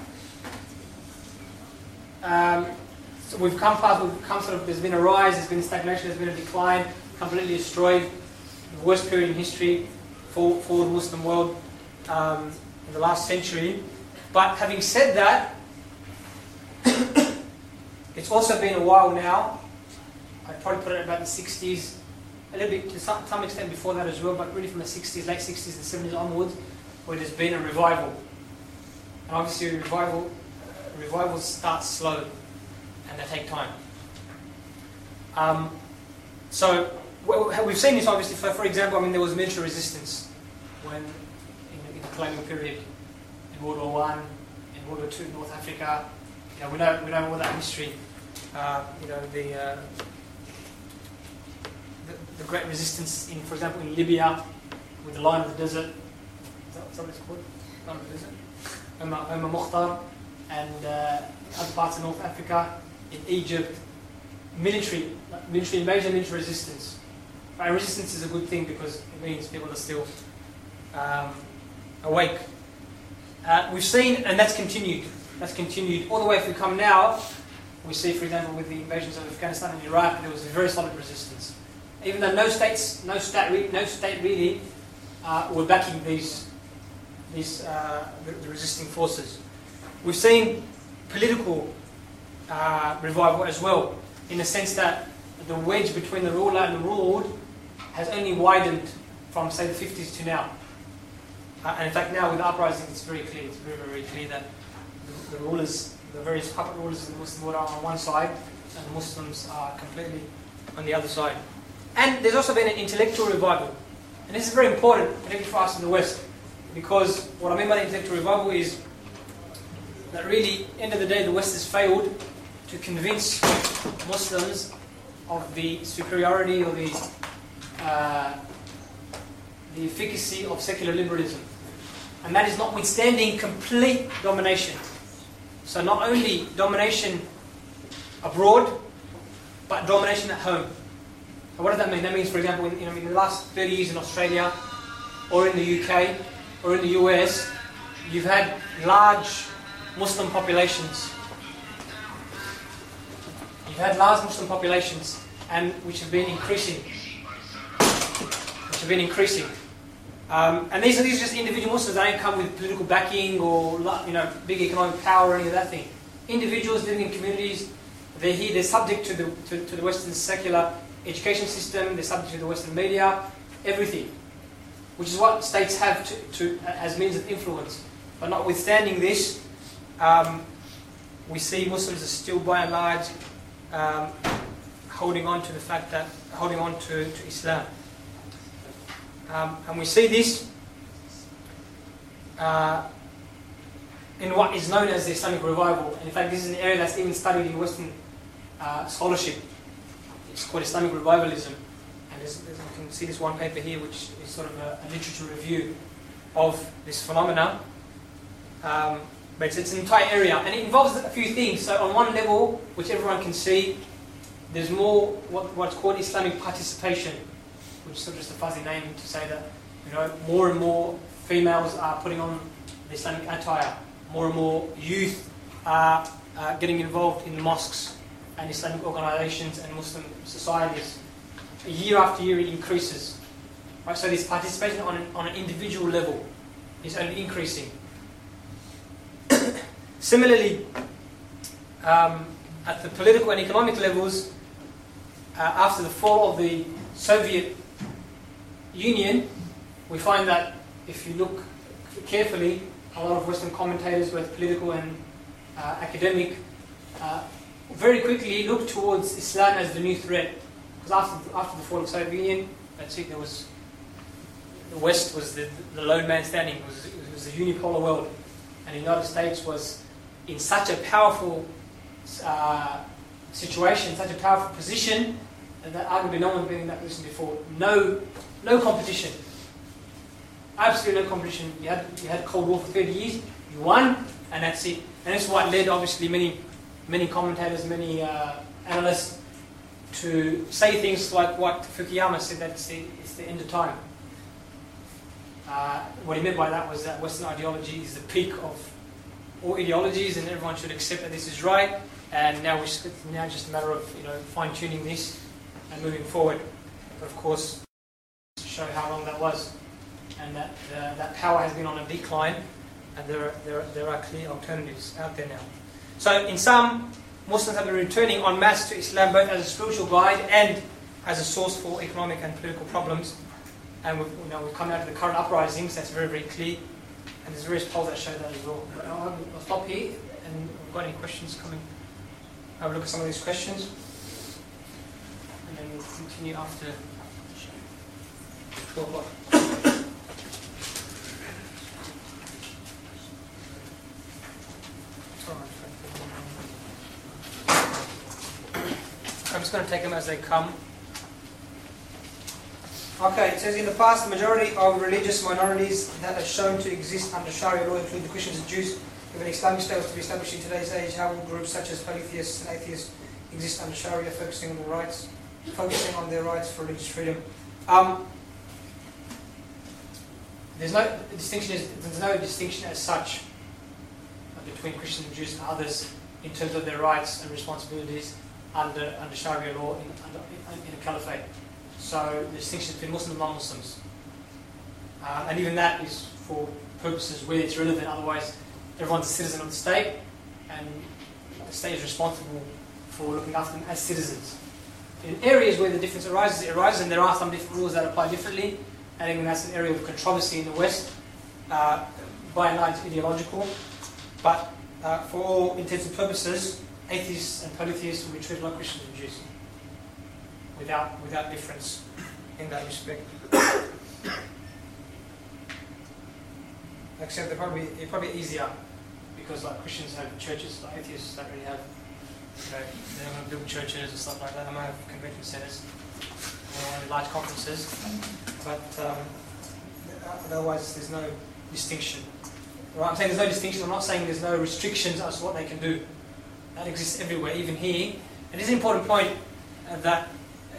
um, so we've come past, we've come sort of, there's been a rise, there's been stagnation, there's been a decline, completely destroyed, the worst period in history for, for the Muslim world um, in the last century. But having said that, it's also been a while now. I'd probably put it about the sixties, a little bit to some, some extent before that as well, but really from the sixties, late sixties and seventies onwards, where there's been a revival. And obviously revival, uh, revivals start slow and they take time. Um, so well, we've seen this obviously, for, for example, I mean there was military resistance when in, in the colonial period, in World War One, in World War Two, North Africa. You know, we know we know all that history. Uh, you know the, uh, the the great resistance in, for example, in Libya with the Lion of the Desert. Is that, is that what it's called? Lion of the Desert. Omar, Omar Mukhtar, and uh, other parts of North Africa, in Egypt. Military, military invasion, military resistance. Right, resistance is a good thing because it means people are still um, awake. Uh, we've seen, and that's continued. That's continued all the way. If we come now, we see, for example, with the invasions of Afghanistan and Iraq, there was a very solid resistance. Even though no states, no state, no state really uh, were backing these, these uh, the, the resisting forces. We've seen political uh, revival as well, in the sense that the wedge between the ruler and the ruled has only widened from, say, the fifties to now. Uh, and in fact, now with the uprising, it's very clear. It's very, very clear that the, the rulers, the various puppet rulers of the Muslim world are on one side, and the Muslims are completely on the other side. And there's also been an intellectual revival. And this is very important, particularly for us in the West, because what I mean by the intellectual revival is that really, end of the day, the West has failed to convince Muslims of the superiority or the uh, the efficacy of secular liberalism. And that is notwithstanding complete domination. So not only domination abroad, but domination at home. And what does that mean? That means, for example, in, you know, in the last thirty years in Australia, or in the U K, or in the U S, you've had large Muslim populations. You've had large Muslim populations, and which have been increasing. Which have been increasing. Um, and these are these are just individual Muslims. They don't come with political backing or you know big economic power or any of that thing. Individuals living in communities. They're here. They're subject to the to, to the Western secular education system. They're subject to the Western media. Everything, which is what states have to, to as means of influence. But notwithstanding this, um, we see Muslims are still by and large um, holding on to the fact that holding on to, to Islam. Um, and we see this uh, in what is known as the Islamic revival. And in fact, this is an area that's even studied in Western uh, scholarship. It's called Islamic revivalism. And there's, there's, you can see this one paper here, which is sort of a, a literature review of this phenomena. Um, but it's, it's an entire area, and it involves a few things. So on one level, which everyone can see, there's more what, what's called Islamic participation, which is sort of just a fuzzy name to say that you know more and more females are putting on the Islamic attire. More and more youth are uh, getting involved in mosques and Islamic organizations and Muslim societies. Year after year it increases. Right? So this participation on an, on an individual level is only increasing. Similarly, um, at the political and economic levels, uh, after the fall of the Soviet Union, we find that if you look carefully, a lot of Western commentators, both political and uh, academic, uh, very quickly look towards Islam as the new threat. Because after, after the fall of the Soviet Union, that's it, there was, the West was the, the lone man standing, it was, it was a unipolar world. And the United States was in such a powerful uh, situation, such a powerful position, that arguably no one had been in that position before. No, no competition. Absolutely no competition. You had you had Cold War for thirty years. You won, and that's it. And that's what led, obviously, many many commentators, many uh, analysts, to say things like what Fukuyama said, that it's the, it's the end of time. Uh, what he meant by that was that Western ideology is the peak of all ideologies, and everyone should accept that this is right. And now we should, now it's just a matter of you know fine tuning this and moving forward. But of course, to show how long that was, and that uh, that power has been on a decline, and there are, there are, there are clear alternatives out there now. So, in sum, Muslims have been returning en masse to Islam both as a spiritual guide and as a source for economic and political problems. And we've, you know, we've come out of the current uprisings, that's very, very clear. And there's various polls that show that as well. But I'll, I'll stop here, and if we've got any questions coming, have a look at some of these questions. And then we'll continue after twelve o'clock. I'm just going to take them as they come. Okay, it says in the past, the majority of religious minorities that are shown to exist under Sharia law include the Christians and Jews. If an Islamic state was to be established in today's age, how will groups such as polytheists and atheists exist under Sharia, focusing on the rights, focusing on their rights for religious freedom? Um, there's no the distinction. Is there's no distinction as such between Christians and Jews and others in terms of their rights and responsibilities under under Sharia law in, under, in a caliphate. So the distinction between Muslims and non-Muslims, uh, and even that is for purposes where it's relevant. Otherwise, everyone's a citizen of the state, and the state is responsible for looking after them as citizens. In areas where the difference arises, it arises, and there are some different rules that apply differently. I think that's an area of controversy in the West, uh, by and large ideological. But uh, for all intents and purposes, atheists and polytheists will be treated like Christians and Jews, without without difference in that respect. Except they're probably they're probably easier because like Christians have churches, like atheists don't really have. You know, they don't want to build churches and stuff like that. They might have convention centres or large conferences, but um, otherwise there's no distinction. Right? I'm saying there's no distinction. I'm not saying there's no restrictions as to what they can do. That exists everywhere, even here. And it's an important point uh, that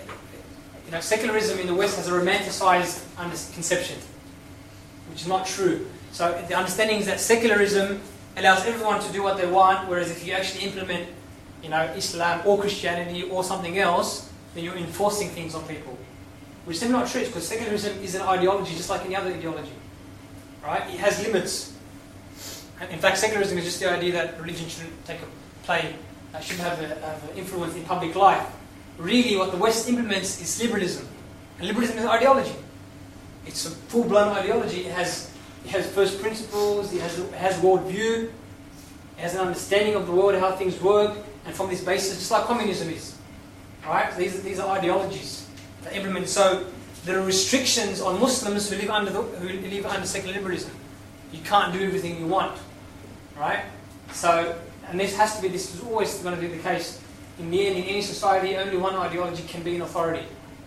you know secularism in the West has a romanticised conception, which is not true. So the understanding is that secularism allows everyone to do what they want, whereas if you actually implement, you know, Islam or Christianity or something else, then you're enforcing things on people. Which is not true, because secularism is an ideology just like any other ideology. Right? It has limits. And in fact, secularism is just the idea that religion shouldn't take a play, uh, shouldn't have, a, have an influence in public life. Really, what the West implements is liberalism. And liberalism is an ideology. It's a full-blown ideology. It has It has first principles, it has, it has world view, it has an understanding of the world, how things work, and from this basis, just like communism is. Right? So these, these are ideologies that implement. So there are restrictions on Muslims who live under the, who live under secular liberalism. You can't do everything you want. Right? So, and this has to be, this is always going to be the case. In the end, in any society, only one ideology can be in authority.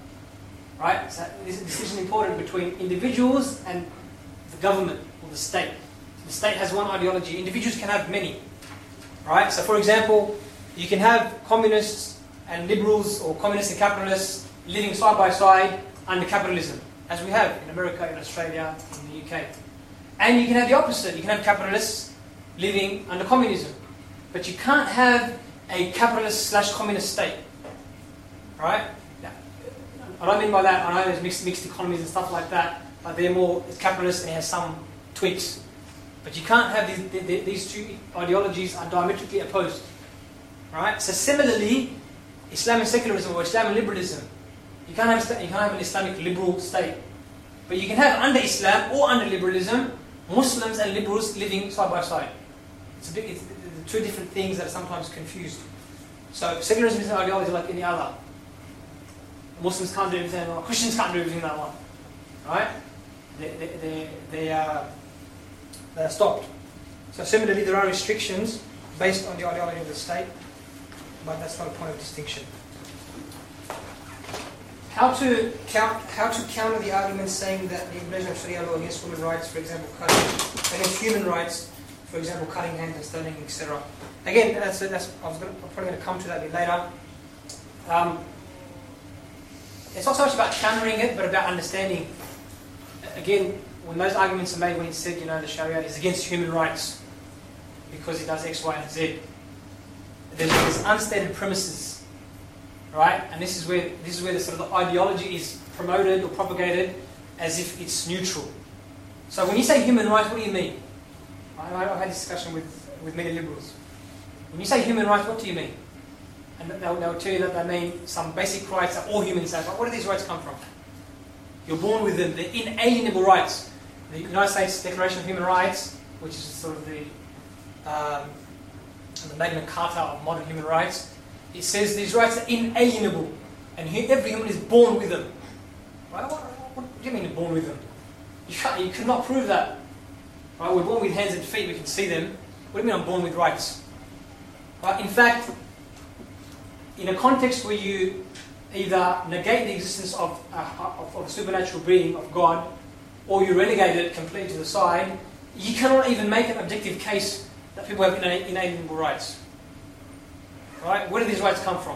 Right? So this decision important between individuals and the government or the state. The state has one ideology. Individuals can have many. Right? So for example, you can have communists and liberals or communists and capitalists living side by side under capitalism, as we have in America, in Australia, in the U K. And you can have the opposite. You can have capitalists living under communism. But you can't have a capitalist slash communist state. Right? Now, what I mean by that, I know there's mixed, mixed economies and stuff like that, but they're more capitalist and it has some tweaks. But you can't have these, these two ideologies are diametrically opposed. Right? So similarly, Islam and secularism or Islam and liberalism, you can't have, you can't have an Islamic liberal state. But you can have under Islam or under liberalism, Muslims and liberals living side by side. It's, a bit, it's two different things that are sometimes confused. So secularism is an ideology like any other. Muslims can't do everything they want. Christians can't do everything they want. Right? They, they, they, they, are, they are stopped. So similarly, there are restrictions based on the ideology of the state, but that's not a point of distinction. How to, count, how to counter the arguments saying that the implementation of Sharia law against women's rights, for example, cutting, against human rights, for example, cutting hands and stoning, et cetera. Again, that's, that's, I was gonna, I'm probably going to come to that a bit later. Um, it's not so much about countering it, but about understanding. Again, when those arguments are made, when it's said, you know, the Sharia is against human rights because it does X, Y, and Z, there's, there's unstated premises, right? And this is where this is where the sort of the ideology is promoted or propagated as if it's neutral. So when you say human rights, what do you mean? I, I've had this discussion with, with many liberals. When you say human rights, what do you mean? And they'll, they'll tell you that they mean some basic rights that all humans have. But where do these rights come from? You're born with them. They're inalienable rights. The United States Declaration of Human Rights, which is sort of the, um, the Magna Carta of modern human rights, it says these rights are inalienable, and every human is born with them. Right? What, what do you mean you're born with them? You can't, you cannot prove that. Right? We're born with hands and feet. We can see them. What do you mean I'm born with rights? Right? In fact, in a context where you either negate the existence of, uh, of, of a supernatural being, of God, or you relegate it completely to the side, you cannot even make an objective case that people have inalienable rights. Right? Where do these rights come from?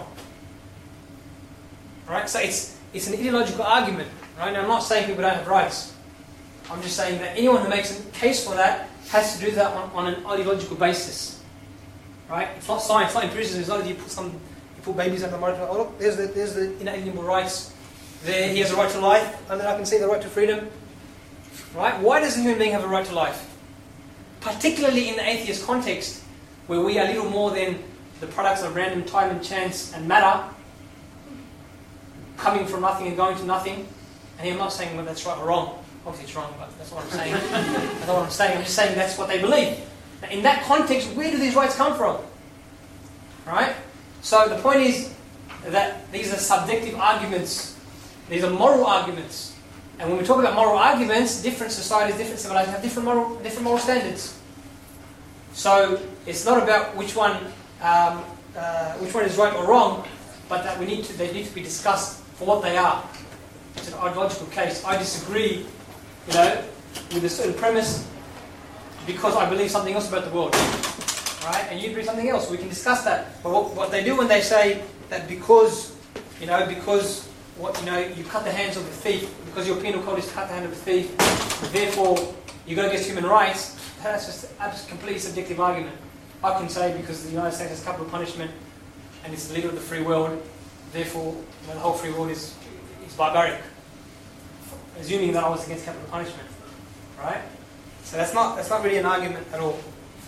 Right? So it's it's an ideological argument. Right? Now I'm not saying people don't have rights. I'm just saying that anyone who makes a case for that has to do that on, on an ideological basis. Right? It's not science, it's not empiricism. It's not that you put some you put babies under the microscope. Oh look, there's the there's the inalienable rights. There he has a right to life, and then I can see the right to freedom. Right? Why does a human being have a right to life? Particularly in the atheist context, where we are little more than the products of random time and chance and matter, coming from nothing and going to nothing. And I'm not saying whether that's right or wrong. Obviously it's wrong, but that's what I'm saying. That's what I'm saying. I'm just saying that's what they believe. Now, in that context, where do these rights come from? Right? So the point is that these are subjective arguments. These are moral arguments. And when we talk about moral arguments, different societies, different civilizations have different moral, different moral standards. So it's not about which one, um, uh, which one is right or wrong, but that we need to, they need to be discussed for what they are. It's an ideological case. I disagree, you know, with a certain premise because I believe something else about the world, right? And you believe something else. We can discuss that. But what, what they do when they say that because, you know, because what you know, you cut the hands of the thief, because your penal code is to cut the hand of the thief, therefore you go against human rights. That's just a completely subjective argument. I can say because the United States has capital punishment and it's the leader of the free world, therefore you know, the whole free world is is barbaric. Assuming that I was against capital punishment, right? So that's not that's not really an argument at all.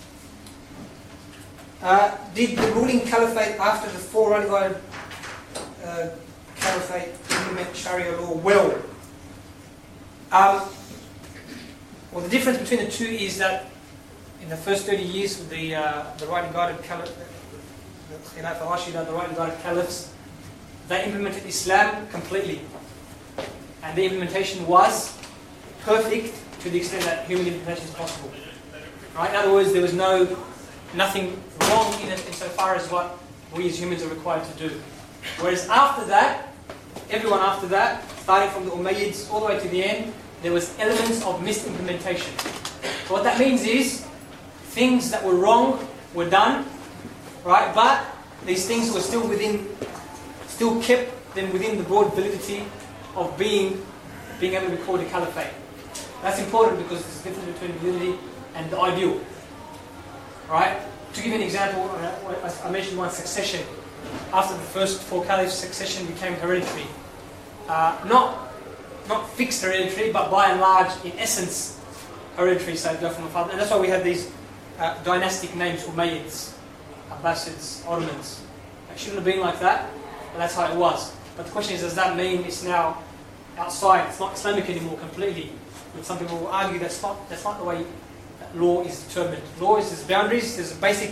Uh, did the ruling caliphate after the four ratified uh, caliphate implement Sharia law well? Um, well, the difference between the two is that in the first thirty years of the uh, the rightly guided caliph, the Khilafah Rashida, the rightly guided caliphs, they implemented Islam completely, and the implementation was perfect to the extent that human implementation is possible. Right? In other words, there was no nothing wrong in it insofar as what we as humans are required to do. Whereas after that, everyone after that, starting from the Umayyads all the way to the end, there was elements of misimplementation. So what that means is, things that were wrong were done, right? But these things were still within, still kept them within the broad validity of being, being able to be called a caliphate. That's important because there's a difference between validity and the ideal, right? To give you an example, I mentioned one succession. After the first four caliphs, succession became hereditary. Uh, not, not fixed hereditary, but by and large, in essence, hereditary, so go from the father. And that's why we have these uh, dynastic names, Umayyads, Abbasids, Ottomans. It shouldn't have been like that, but that's how it was. But the question is, does that mean it's now outside, it's not Islamic anymore completely? But some people will argue that's not, that's not the way that law is determined. Law is, there's boundaries, there's a basic,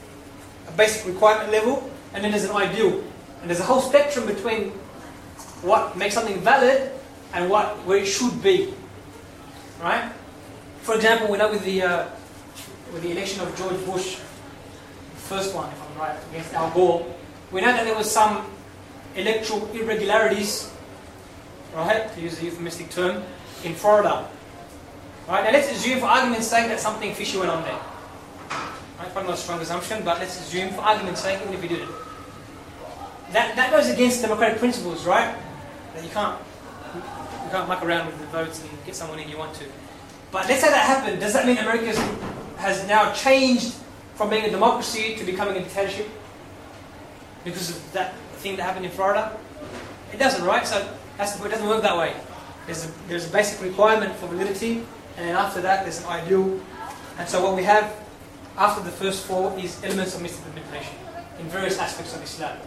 a basic requirement level, and then there's an ideal. And there's a whole spectrum between what makes something valid and what where it should be. Right? For example, we know with the uh, with the election of George Bush, the first one, if I'm right, against Al Gore, we know that there was some electoral irregularities, right, to use a euphemistic term, in Florida. Right? Now let's assume for argument's sake that something fishy went on there. Right? Probably not a strong assumption, but let's assume for argument's sake, even if he didn't. That that goes against democratic principles, right? That you can't you can't muck around with the votes and get someone in you want to. But let's say that happened. Does that mean America has now changed from being a democracy to becoming a dictatorship because of that thing that happened in Florida? It doesn't, right? So that's, it doesn't work that way. There's a, there's a basic requirement for validity, and then after that there's an ideal. And so what we have after the first four is elements of misimplementation in various aspects of Islam.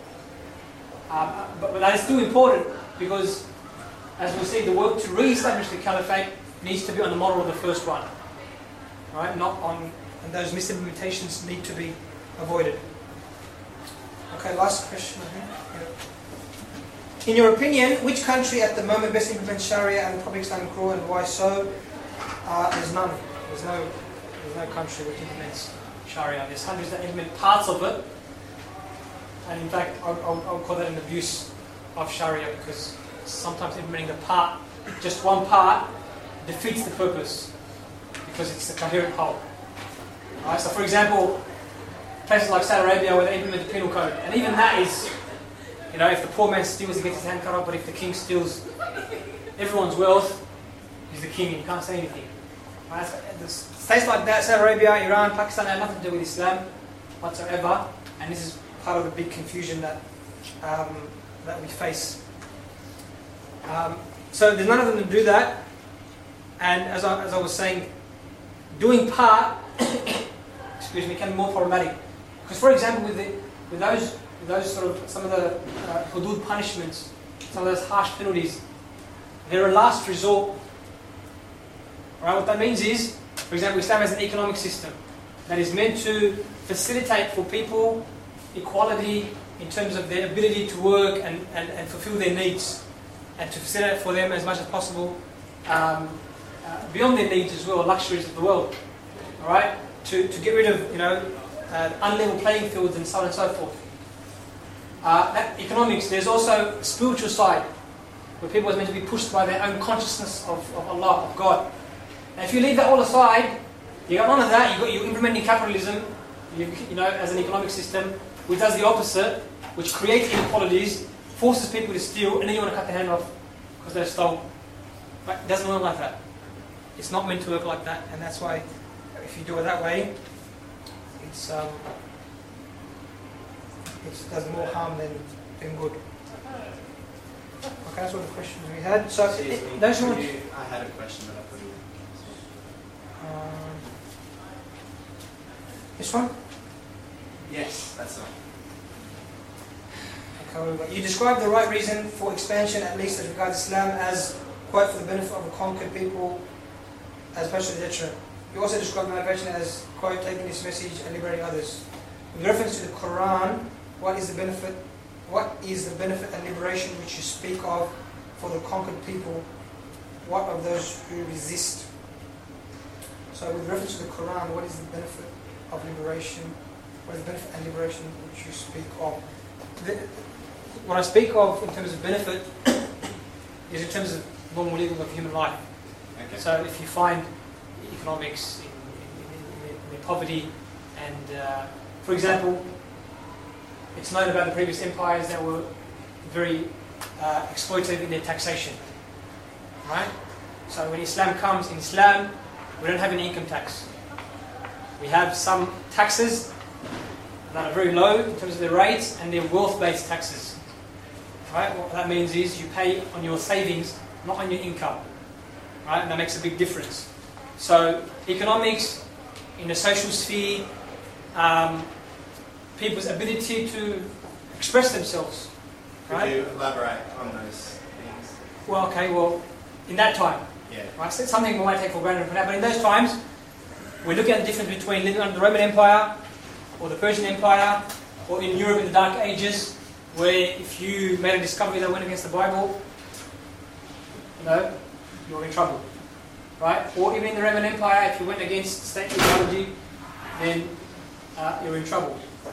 Um, but, but that is still important because, as we'll see, the work to re-establish the caliphate needs to be on the model of the first one, right? Not on, and those misimplementations need to be avoided. Okay, last question. I think. Yeah. In your opinion, which country at the moment best implements Sharia and public Islamic law, and why so? Uh, there's none. There's no. There's no country that implements Sharia. There's countries that implement parts of it. And in fact, I would call that an abuse of Sharia because sometimes implementing the part, just one part, defeats the purpose because it's a coherent whole. Right? So for example, places like Saudi Arabia where they implement the penal code, and even that is, you know, if the poor man steals, he gets his hand cut off, but if the king steals everyone's wealth, he's the king and you can't say anything. Right? So states like that, Saudi Arabia, Iran, Pakistan, have nothing to do with Islam whatsoever, and this is part of the big confusion that um, that we face. Um, so there's none of them to do that, and as I, as I was saying, doing part, excuse me, can be more problematic. Because for example, with the, with those with those sort of some of the uh, hudud punishments, some of those harsh penalties, they're a last resort. Right? What that means is, for example, Islam has an economic system that is meant to facilitate for people equality in terms of their ability to work and, and, and fulfill their needs, and to facilitate for them as much as possible um, uh, beyond their needs as well, luxuries of the world. All right, to to get rid of you know uh, unlevel playing fields and so on and so forth. Uh, that economics. There's also a spiritual side where people are meant to be pushed by their own consciousness of, of Allah, of God. And if you leave that all aside, you got none of that. You got you implementing capitalism, you, you know, as an economic system, which does the opposite, which creates inequalities, forces people to steal, and then you want to cut their hand off because they stole. But it doesn't work like that. It's not meant to work like that, and that's why, if you do it that way, it's um, it does more harm than than good. Okay, that's all the questions we had. So, Excuse me, those who could want. you- I had a question that I put in. Um, this one? Yes, that's the one. Okay, you describe the right reason for expansion, at least as regards Islam, as, quote, for the benefit of the conquered people, as opposed to the detriment. You also describe the motivation as, quote, taking this message and liberating others. With reference to the Quran, what is the benefit? What is the benefit and liberation which you speak of for the conquered people? What of those who resist? So, with reference to the Quran, what is the benefit of liberation? What is the benefit and liberation which you speak of? The, what I speak of in terms of benefit is in terms of normal living of human life. Okay. So, if you find economics in, in, in, in, in poverty, and uh, for example, it's known about the previous empires that were very uh, exploitative in their taxation. Right? So when Islam comes, in Islam, we don't have any income tax. We have some taxes that are very low in terms of their rates, and they're wealth-based taxes. Right? What that means is you pay on your savings, not on your income. Right? And that makes a big difference. So economics, in the social sphere, um, people's ability to express themselves. Could Right? you elaborate on those things? Well, okay, well, in that time, Yeah. right? So it's something we might take for granted, but in those times, we look at the difference between living under the Roman Empire or the Persian Empire, or in Europe in the Dark Ages, where if you made a discovery that went against the Bible, you know, you're in trouble, right? Or even in the Roman Empire, if you went against state ideology, then uh, you're in trouble.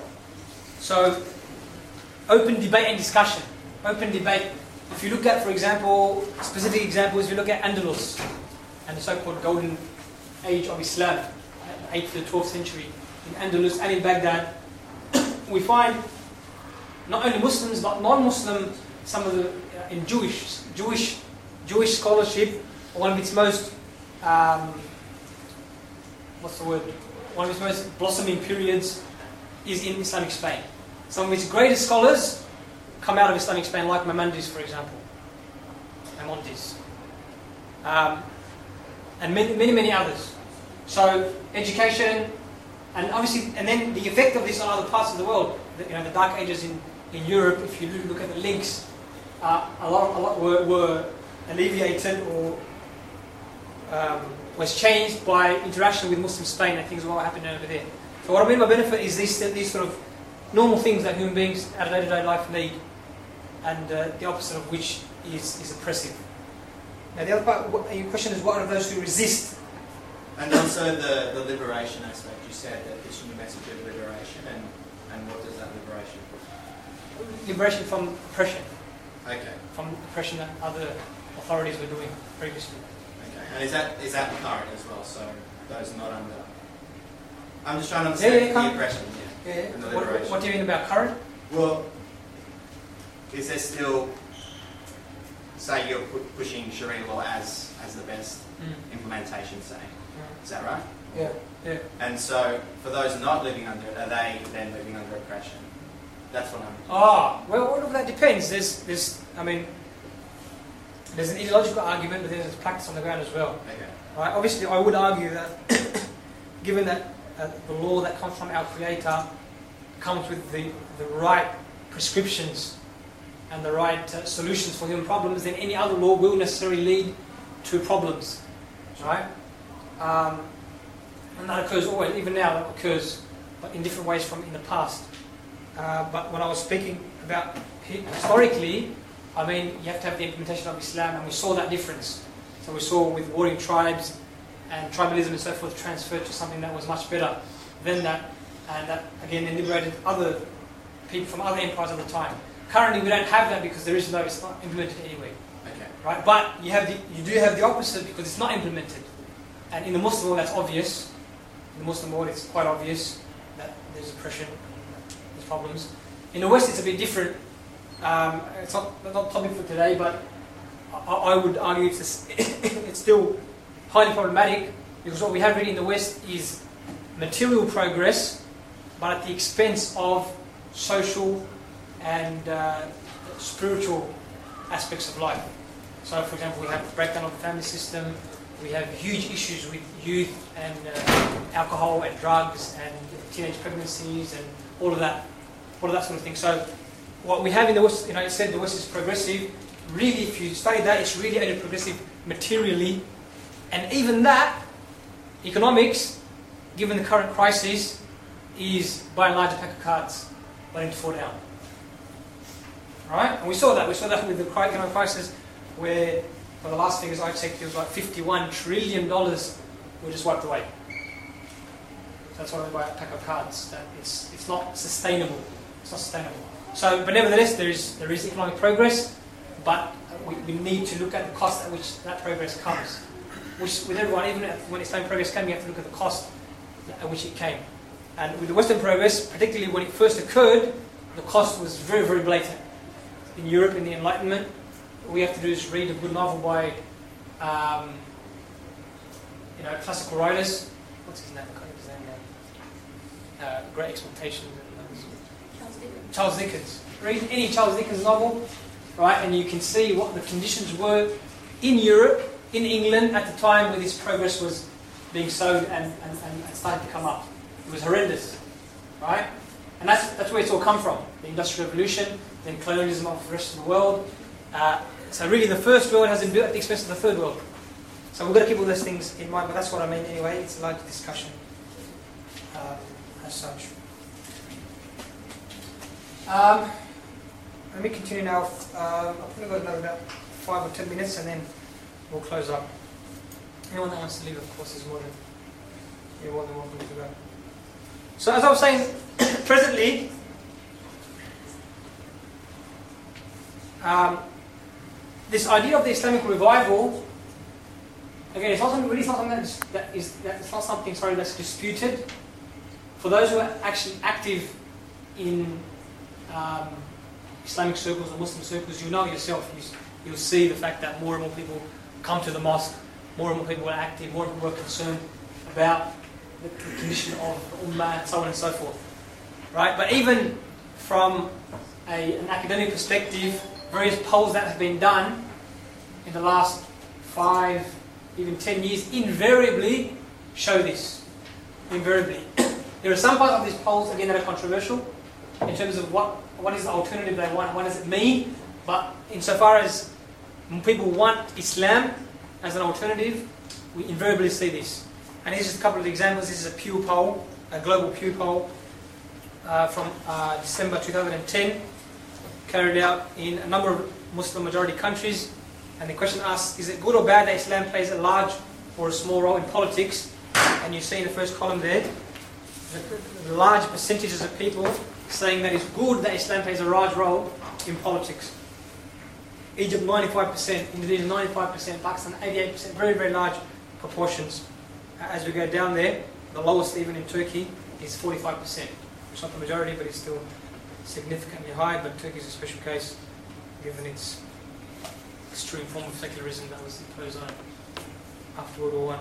So, open debate and discussion. Open debate. If you look at, for example, specific examples, if you look at Andalus and the so-called golden age of Islam, eighth to the twelfth century, in Andalus and in Baghdad, we find not only Muslims but non-Muslim, some of the uh, in Jewish Jewish Jewish scholarship, one of its most um, what's the word? One of its most blossoming periods is in Islamic Spain. Some of its greatest scholars come out of Islamic Spain, like Maimonides, for example. Maimonides. Um, and many, many, many others. So, education, and obviously, and then the effect of this on other parts of the world. The, you know, the Dark Ages in, in Europe, if you look at the links, uh, a lot, a lot were, were alleviated or um, was changed by interaction with Muslim Spain and things were happening over there. So what I mean by benefit is these, these sort of normal things that human beings out of day-to-day life need, and uh, the opposite of which is, is oppressive. Now the other part, what, your question is, what are those who resist? And also the, the liberation aspect. You said that it's a message of liberation, and, and what does that liberation? Liberation from oppression, Okay. from oppression that other authorities were doing previously. Okay. And is that is that current as well? So those not under. I'm just trying to Yeah, understand yeah, the current. oppression. Yeah. Yeah. And the What, liberation. what do you mean about current? Well, is there still, say you're pu- pushing Sharia law as as the best Mm. implementation, say, is that right? Yeah, yeah. And so, for those not living under it, are they then living under oppression? That's what I'm. Ah, well, all of that depends. There's, there's, I mean, there's an ideological argument, but there's practice on the ground as well. Okay. Right? Obviously, I would argue that, given that uh, the law that comes from our Creator comes with the, the right prescriptions and the right uh, solutions for human problems, then any other law will necessarily lead to problems, right? Um, and that occurs always, even now, that occurs, but in different ways from in the past. Uh, but when I was speaking about hi- historically, I mean, you have to have the implementation of Islam, and we saw that difference. So we saw with warring tribes and tribalism and so forth transferred to something that was much better than that, and that again then liberated other people from other empires at the time. Currently we don't have that because there is no, it's not implemented anyway. Okay. Right? But you have the, you do have the opposite because it's not implemented. And in the Muslim world that's obvious. In the Muslim world it's quite obvious that there's oppression, there's problems. In the West it's a bit different. Um, it's not not topic for today, but I, I would argue it's, a, it's still highly problematic because what we have really in the West is material progress, but at the expense of social and uh, spiritual aspects of life. So, for example, we have the breakdown of the family system, we have huge issues with youth and uh, alcohol and drugs and teenage pregnancies and all of that, all of that sort of thing. So, what we have in the West, you know, it said the West is progressive. Really, if you study that, it's really only progressive materially. And even that, economics, given the current crisis, is by and large a pack of cards waiting to fall down. Right? And we saw that. We saw that with the economic crisis, where, for the last figures I checked, it was like fifty-one trillion dollars were just wiped away. So that's what I mean by a pack of cards. That it's it's not sustainable. It's not sustainable. So, but nevertheless, there is there is economic progress, but we, we need to look at the cost at which that progress comes. Which, with everyone, even when Islamic progress came, you have to look at the cost at which it came. And with the Western progress, particularly when it first occurred, the cost was very, very blatant. In Europe, in the Enlightenment, all we have to do is read a good novel by, um, you know, classical writers. What's his name? I can't remember his name now. Uh, Great Expectations. Charles Dickens. Charles Dickens. Read any Charles Dickens novel, right, and you can see what the conditions were in Europe, in England, at the time where this progress was being sowed and, and, and starting to come up. It was horrendous, right? And that's that's where it's all come from. The Industrial Revolution, then colonialism of the rest of the world. Uh, so really the first world has been built at the expense of the third world. So we've got to keep all those things in mind, but that's what I mean anyway. It's a large discussion uh, as such. Um, let me continue now. Um, I've probably got another about five or ten minutes and then we'll close up. Anyone that wants to leave, of course, is more than, you're more than welcome to go. So as I was saying, presently, um, this idea of the Islamic revival, again, it's not something, really not something that's, that is, that it's not something, sorry, that's disputed. For those who are actually active in um, Islamic circles or Muslim circles, you know yourself, you, you'll see the fact that more and more people come to the mosque, more and more people are active, more and more people are concerned about the condition of the ummah and so on and so forth. Right? But even from a, an academic perspective, various polls that have been done in the last five, even ten years, invariably show this. Invariably. There are some parts of these polls, again, that are controversial in terms of what, what is the alternative they want, what does it mean, but insofar as people want Islam as an alternative, we invariably see this. And here's just a couple of examples. This is a Pew poll, a global Pew poll uh, from uh, December two thousand ten, carried out in a number of Muslim majority countries. And the question asks, is it good or bad that Islam plays a large or a small role in politics? And you see in the first column there, the, the large percentages of people saying that it's good that Islam plays a large role in politics. Egypt ninety-five percent, Indonesia ninety-five percent, Pakistan eighty-eight percent, very, very large proportions. As we go down there, the lowest even in Turkey is forty-five percent. It's not the majority, but it's still significantly high, but Turkey is a special case given its extreme form of secularism that was imposed on after World War One.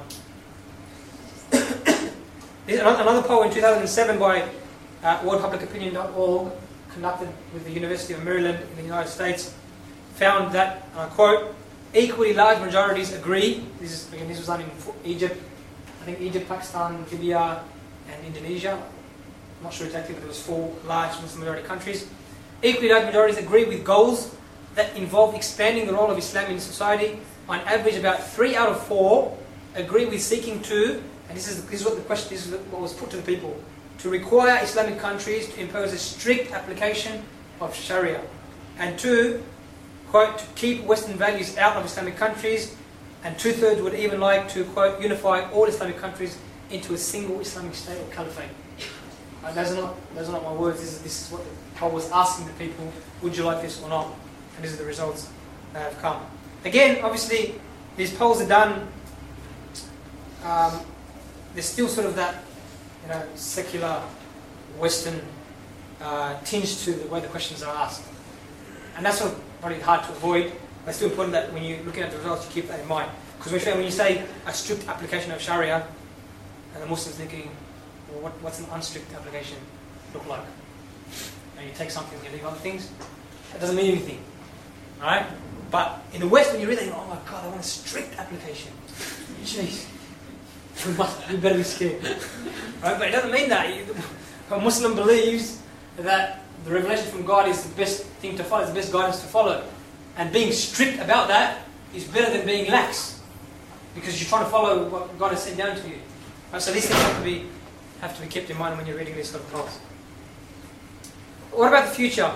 Another poll in two thousand seven by uh, world public opinion dot org, conducted with the University of Maryland in the United States, found that, and I quote, equally large majorities agree, this is, again, this was done in Egypt, I think Egypt, Pakistan, Libya, and Indonesia. I'm not sure exactly, but there was four large Muslim majority countries. Equally large majorities agree with goals that involve expanding the role of Islam in society. On average, about three out of four agree with seeking to, and this is, this is what the question, this is what was put to the people, to require Islamic countries to impose a strict application of Sharia. And two, quote, to keep Western values out of Islamic countries and two-thirds would even like to, quote, unify all Islamic countries into a single Islamic state or caliphate. Uh, those, are not, those are not my words, this is, this is what the poll was asking the people, would you like this or not? And these are the results that have come. Again, obviously, these polls are done, um, there's still sort of that, you know, secular, Western uh, tinge to the way the questions are asked. And that's sort of probably hard to avoid, but it's still important that when you're looking at the results, you keep that in mind. Because when you say a strict application of Sharia, and the Muslims thinking, well, what, what's an unstrict application look like? And you take something, you leave other things, that doesn't mean anything. Alright? But in the West, when you read that, you go, oh my God, I want a strict application. Jeez. We, must, we better be scared. Right? But it doesn't mean that. A Muslim believes that the revelation from God is the best thing to follow, is the best guidance to follow. And being strict about that is better than being lax. Because you're trying to follow what God has sent down to you. Right? So these things have to be have to be kept in mind when you're reading these sort of polls. What about the future?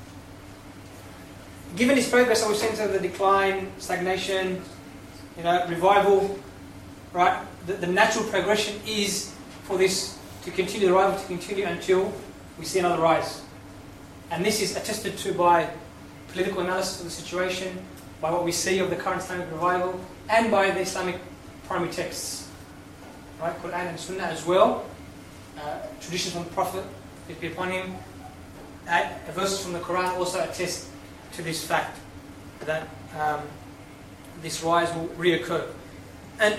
Given this progress, are we seeing the decline, stagnation, you know, revival, right? The, the natural progression is for this to continue, the revival to continue until we see another rise. And this is attested to by political analysis of the situation, by what we see of the current Islamic revival, and by the Islamic primary texts, right? Quran and Sunnah as well, uh, traditions from the Prophet, peace be upon him, and verses from the Quran also attest to this fact that um, this rise will reoccur. And,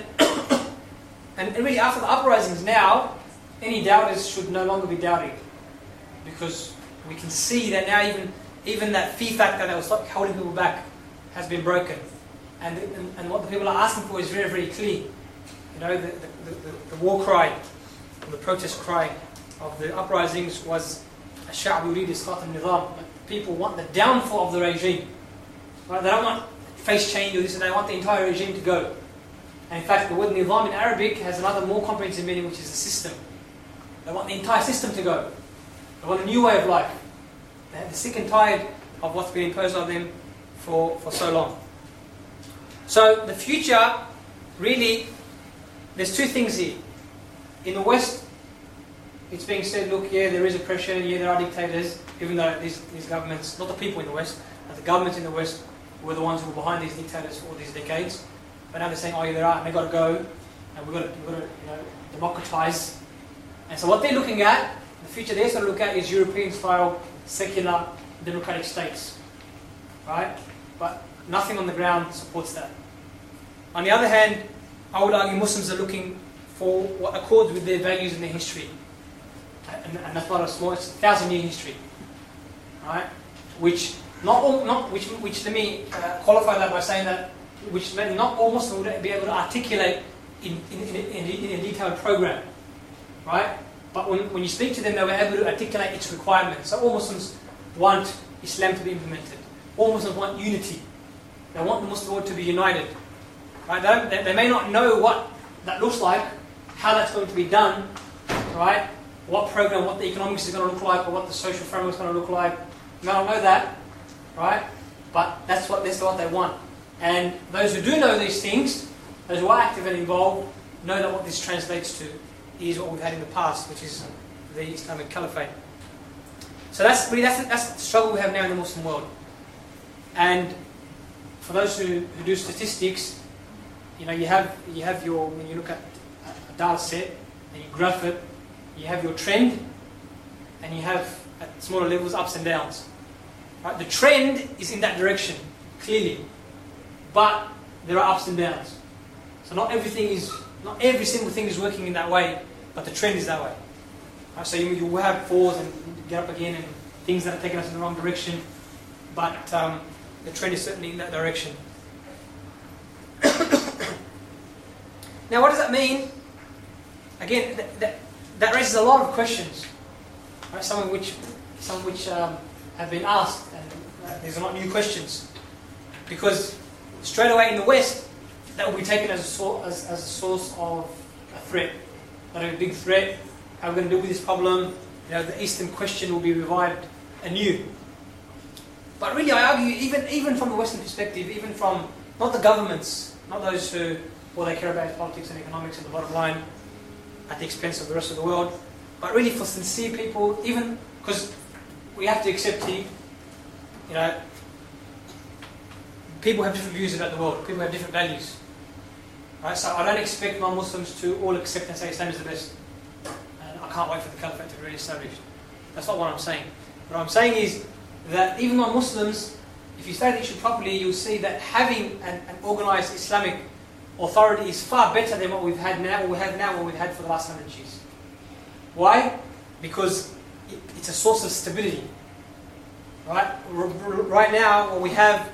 and really after the uprisings now, any doubters should no longer be doubting, because we can see that now even, even that fear factor that was holding people back has been broken. And, and, and what the people are asking for is very, very clear. You know, the, the, the, the war cry, the protest cry of the uprisings was الشعب يريد إسقاط النظام. People want the downfall of the regime. Right? They don't want face change or this and they want the entire regime to go. And in fact, the word nizam in Arabic has another more comprehensive meaning, which is the system. They want the entire system to go. They want a new way of life. They're sick and tired of what's been imposed on them for, for so long. So the future, really, there's two things here. In the West, it's being said, look, yeah, there is oppression, yeah, there are dictators, even though these, these governments, not the people in the West, but the governments in the West were the ones who were behind these dictators for all these decades. But now they're saying, oh yeah, there are, and they've got to go, and we've got to, we've got to you know, democratize. And so what they're looking at, the future they're sort of look at is European-style, secular, democratic states. Right? But nothing on the ground supports that. On the other hand, I would argue Muslims are looking for what accords with their values and their history. And, and that's not a small, it's a thousand-year history. Right? Which, not all, not, which, which let me uh, qualify that by saying that, which maybe not all Muslims would be able to articulate in, in, in, in, in a detailed program. Right? But when, when you speak to them, they were able to articulate its requirements. So all Muslims want Islam to be implemented. All Muslims want unity. They want the Muslim world to be united. Right? They, don't, they, they may not know what that looks like, how that's going to be done, right? What program, what the economics is going to look like, or what the social framework is going to look like. They don't know that, right? But that's what, that's what they want. And those who do know these things, those who are active and involved, know that what this translates to is what we've had in the past, which is the Islamic Caliphate. So that's really that's, that's the struggle we have now in the Muslim world. And for those who, who do statistics, you know, you have you have your when you look at a data set and you graph it, you have your trend, and you have at smaller levels ups and downs. Right? The trend is in that direction clearly, but there are ups and downs. So not everything is not every single thing is working in that way, but the trend is that way. Right? So you, you will have falls and get up again and things that are taking us in the wrong direction, but um, the trend is certainly in that direction. Now, what does that mean? Again, that, that, that raises a lot of questions, right? Some of which, some of which um, have been asked, and uh, these are not new questions, because straight away in the West, that will be taken as a, so, as, as a source of a threat, not a big threat. How are we going to deal with this problem? You know, the Eastern question will be revived anew. But really, I argue, even even from the Western perspective, even from not the governments, not those who all they care about is politics and economics and the bottom line at the expense of the rest of the world, but really for sincere people, even because we have to accept the, you know, people have different views about the world, people have different values. Right? So I don't expect non-Muslims to all accept and say Islam is the best. And I can't wait for the caliphate to be re-established. That's not what I'm saying. What I'm saying is that even non-Muslims, if you study the issue properly, you'll see that having an, an organised Islamic authority is far better than what we've had now, or we have now, what we've had for the last hundred years. Why? Because it, it's a source of stability. Right? R- r- right now, what we have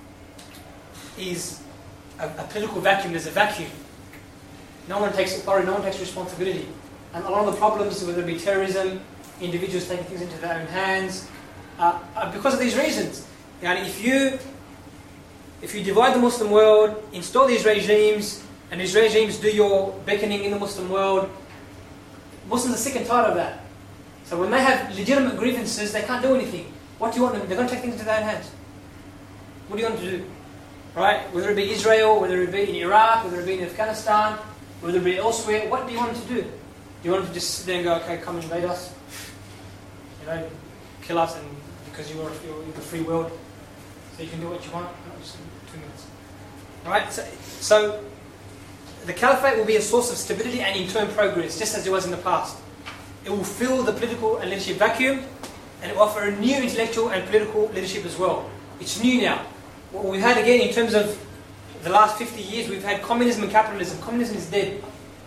is a, a political vacuum. There's a vacuum. No one takes authority, no one takes responsibility. And a lot of the problems, whether it be terrorism, individuals taking things into their own hands, uh, are because of these reasons. And if you if you divide the Muslim world, install these regimes, and these regimes do your beckoning in the Muslim world, Muslims are sick and tired of that. So when they have legitimate grievances, they can't do anything. What do you want them? They're going to take things into their own hands. What do you want them to do? Right? Whether it be Israel, whether it be in Iraq, whether it be in Afghanistan, whether it be elsewhere, what do you want them to do? Do you want them to just sit there and go, okay, come invade us? You know, kill us, and because you are you're in the free world, so you can do what you want? No, just two minutes. Right? So, so the caliphate will be a source of stability and in turn progress, just as it was in the past. It will fill the political and leadership vacuum, and it will offer a new intellectual and political leadership as well. It's new now. What we've had again in terms of the last fifty years, we've had communism and capitalism. Communism is dead.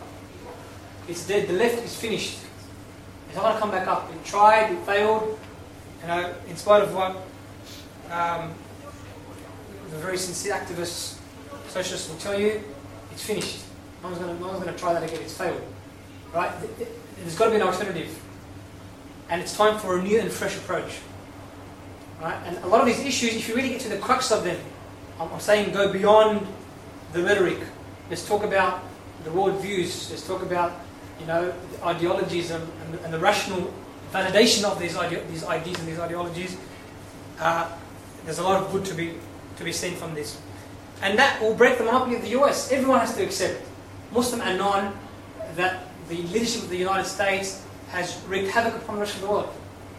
It's dead. The left is finished. It's not going to come back up. It tried, it failed. You know, in spite of what um, the very sincere activists, socialists will tell you, it's finished. No one's going to, no one's going to try that again. It's failed. Right? There's got to be an alternative. And it's time for a new and fresh approach. Right? And a lot of these issues, if you really get to the crux of them, I'm, I'm saying go beyond the rhetoric. Let's talk about the world views. Let's talk about, you know, the ideologies and, and, and the rational validation of these, ide- these ideas and these ideologies. Uh, there's a lot of good to be to be seen from this. And that will break the monopoly of the U S. Everyone has to accept, Muslim and non, that the leadership of the United States has wreaked havoc upon the rest of the world.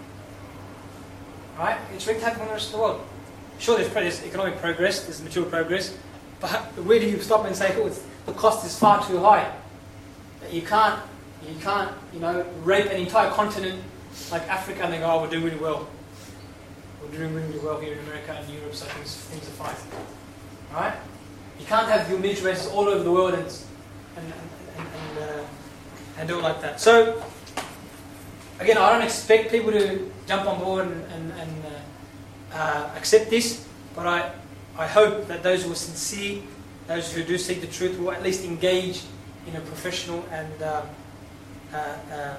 Right? It's wreaked havoc on the rest of the world. Sure, there's, there's economic progress, there's material progress, but where do you stop and say, oh, it's, the cost is far too high? You can't, you can't, you know, rape an entire continent like Africa and they go, oh, we're doing really well. We're doing really well here in America and Europe, so things, things are fine. Right? You can't have your military bases all over the world and and and, and, uh, and do it like that. So, again, I don't expect people to jump on board and, and, and uh, uh, accept this, but I, I hope that those who are sincere, those who do seek the truth, will at least engage in a professional and uh, uh, uh,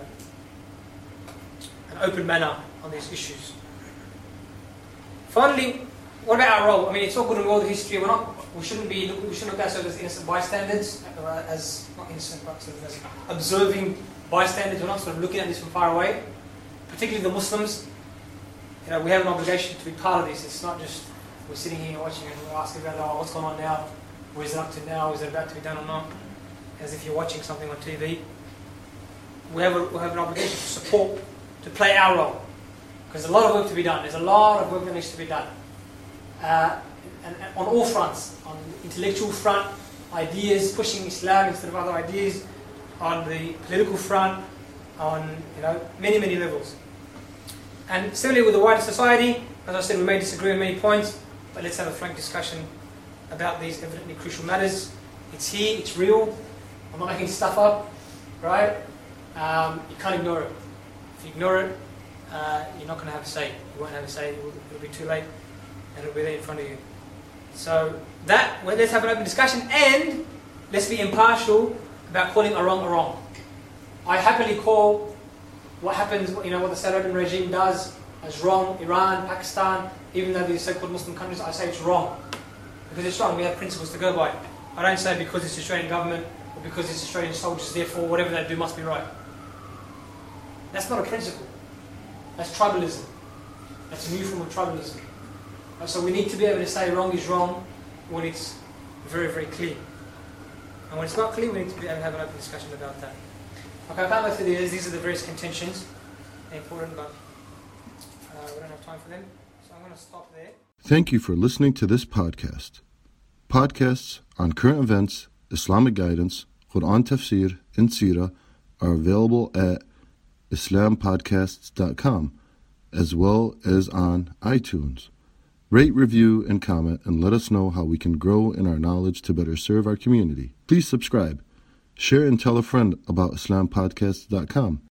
an open manner on these issues. Finally, what about our role? I mean, it's all good in world history. We're not. We shouldn't be. We shouldn't look at ourselves as innocent bystanders, uh, as not innocent, but sort of as observing bystanders. We're not sort of looking at this from far away. Particularly the Muslims. You know, we have an obligation to be part of this. It's not just we're sitting here watching and we're asking about, oh, what's going on now? Where's it up to now? Is it about to be done or not? As if you're watching something on T V. We have a, we have an obligation to support, to play our role. Because there's a lot of work to be done. There's a lot of work that needs to be done. Uh, and, and on all fronts. On the intellectual front, ideas, pushing Islam instead of other ideas. On the political front, on, you know, many, many levels. And similarly with the wider society, as I said, we may disagree on many points, but let's have a frank discussion about these evidently crucial matters. It's here, it's real. I'm not making stuff up, right? Um, you can't ignore it. If you ignore it, uh, you're not going to have a say. You won't have a say. It will, it'll be too late, and it'll be there in front of you. So that, well, let's have an open discussion, and let's be impartial about calling a wrong a wrong. I happily call what happens, you know, what the Saudi Arabian regime does as wrong. Iran, Pakistan, even though these so-called Muslim countries, I say it's wrong. Because it's wrong, we have principles to go by. I don't say because it's the Australian government or because it's Australian soldiers, therefore whatever they do must be right. That's not a principle. That's tribalism. That's a new form of tribalism. So we need to be able to say wrong is wrong when it's very, very clear. And when it's not clear, we need to be, have an open discussion about that. Okay, I can't go through these. These are the various contentions. They're important, but uh, we don't have time for them. So I'm going to stop there. Thank you for listening to this podcast. Podcasts on current events, Islamic guidance, Quran tafsir, and seerah are available at islam podcasts dot com as well as on iTunes. Rate, review, and comment, and let us know how we can grow in our knowledge to better serve our community. Please subscribe. Share and tell a friend about islam podcasts dot com.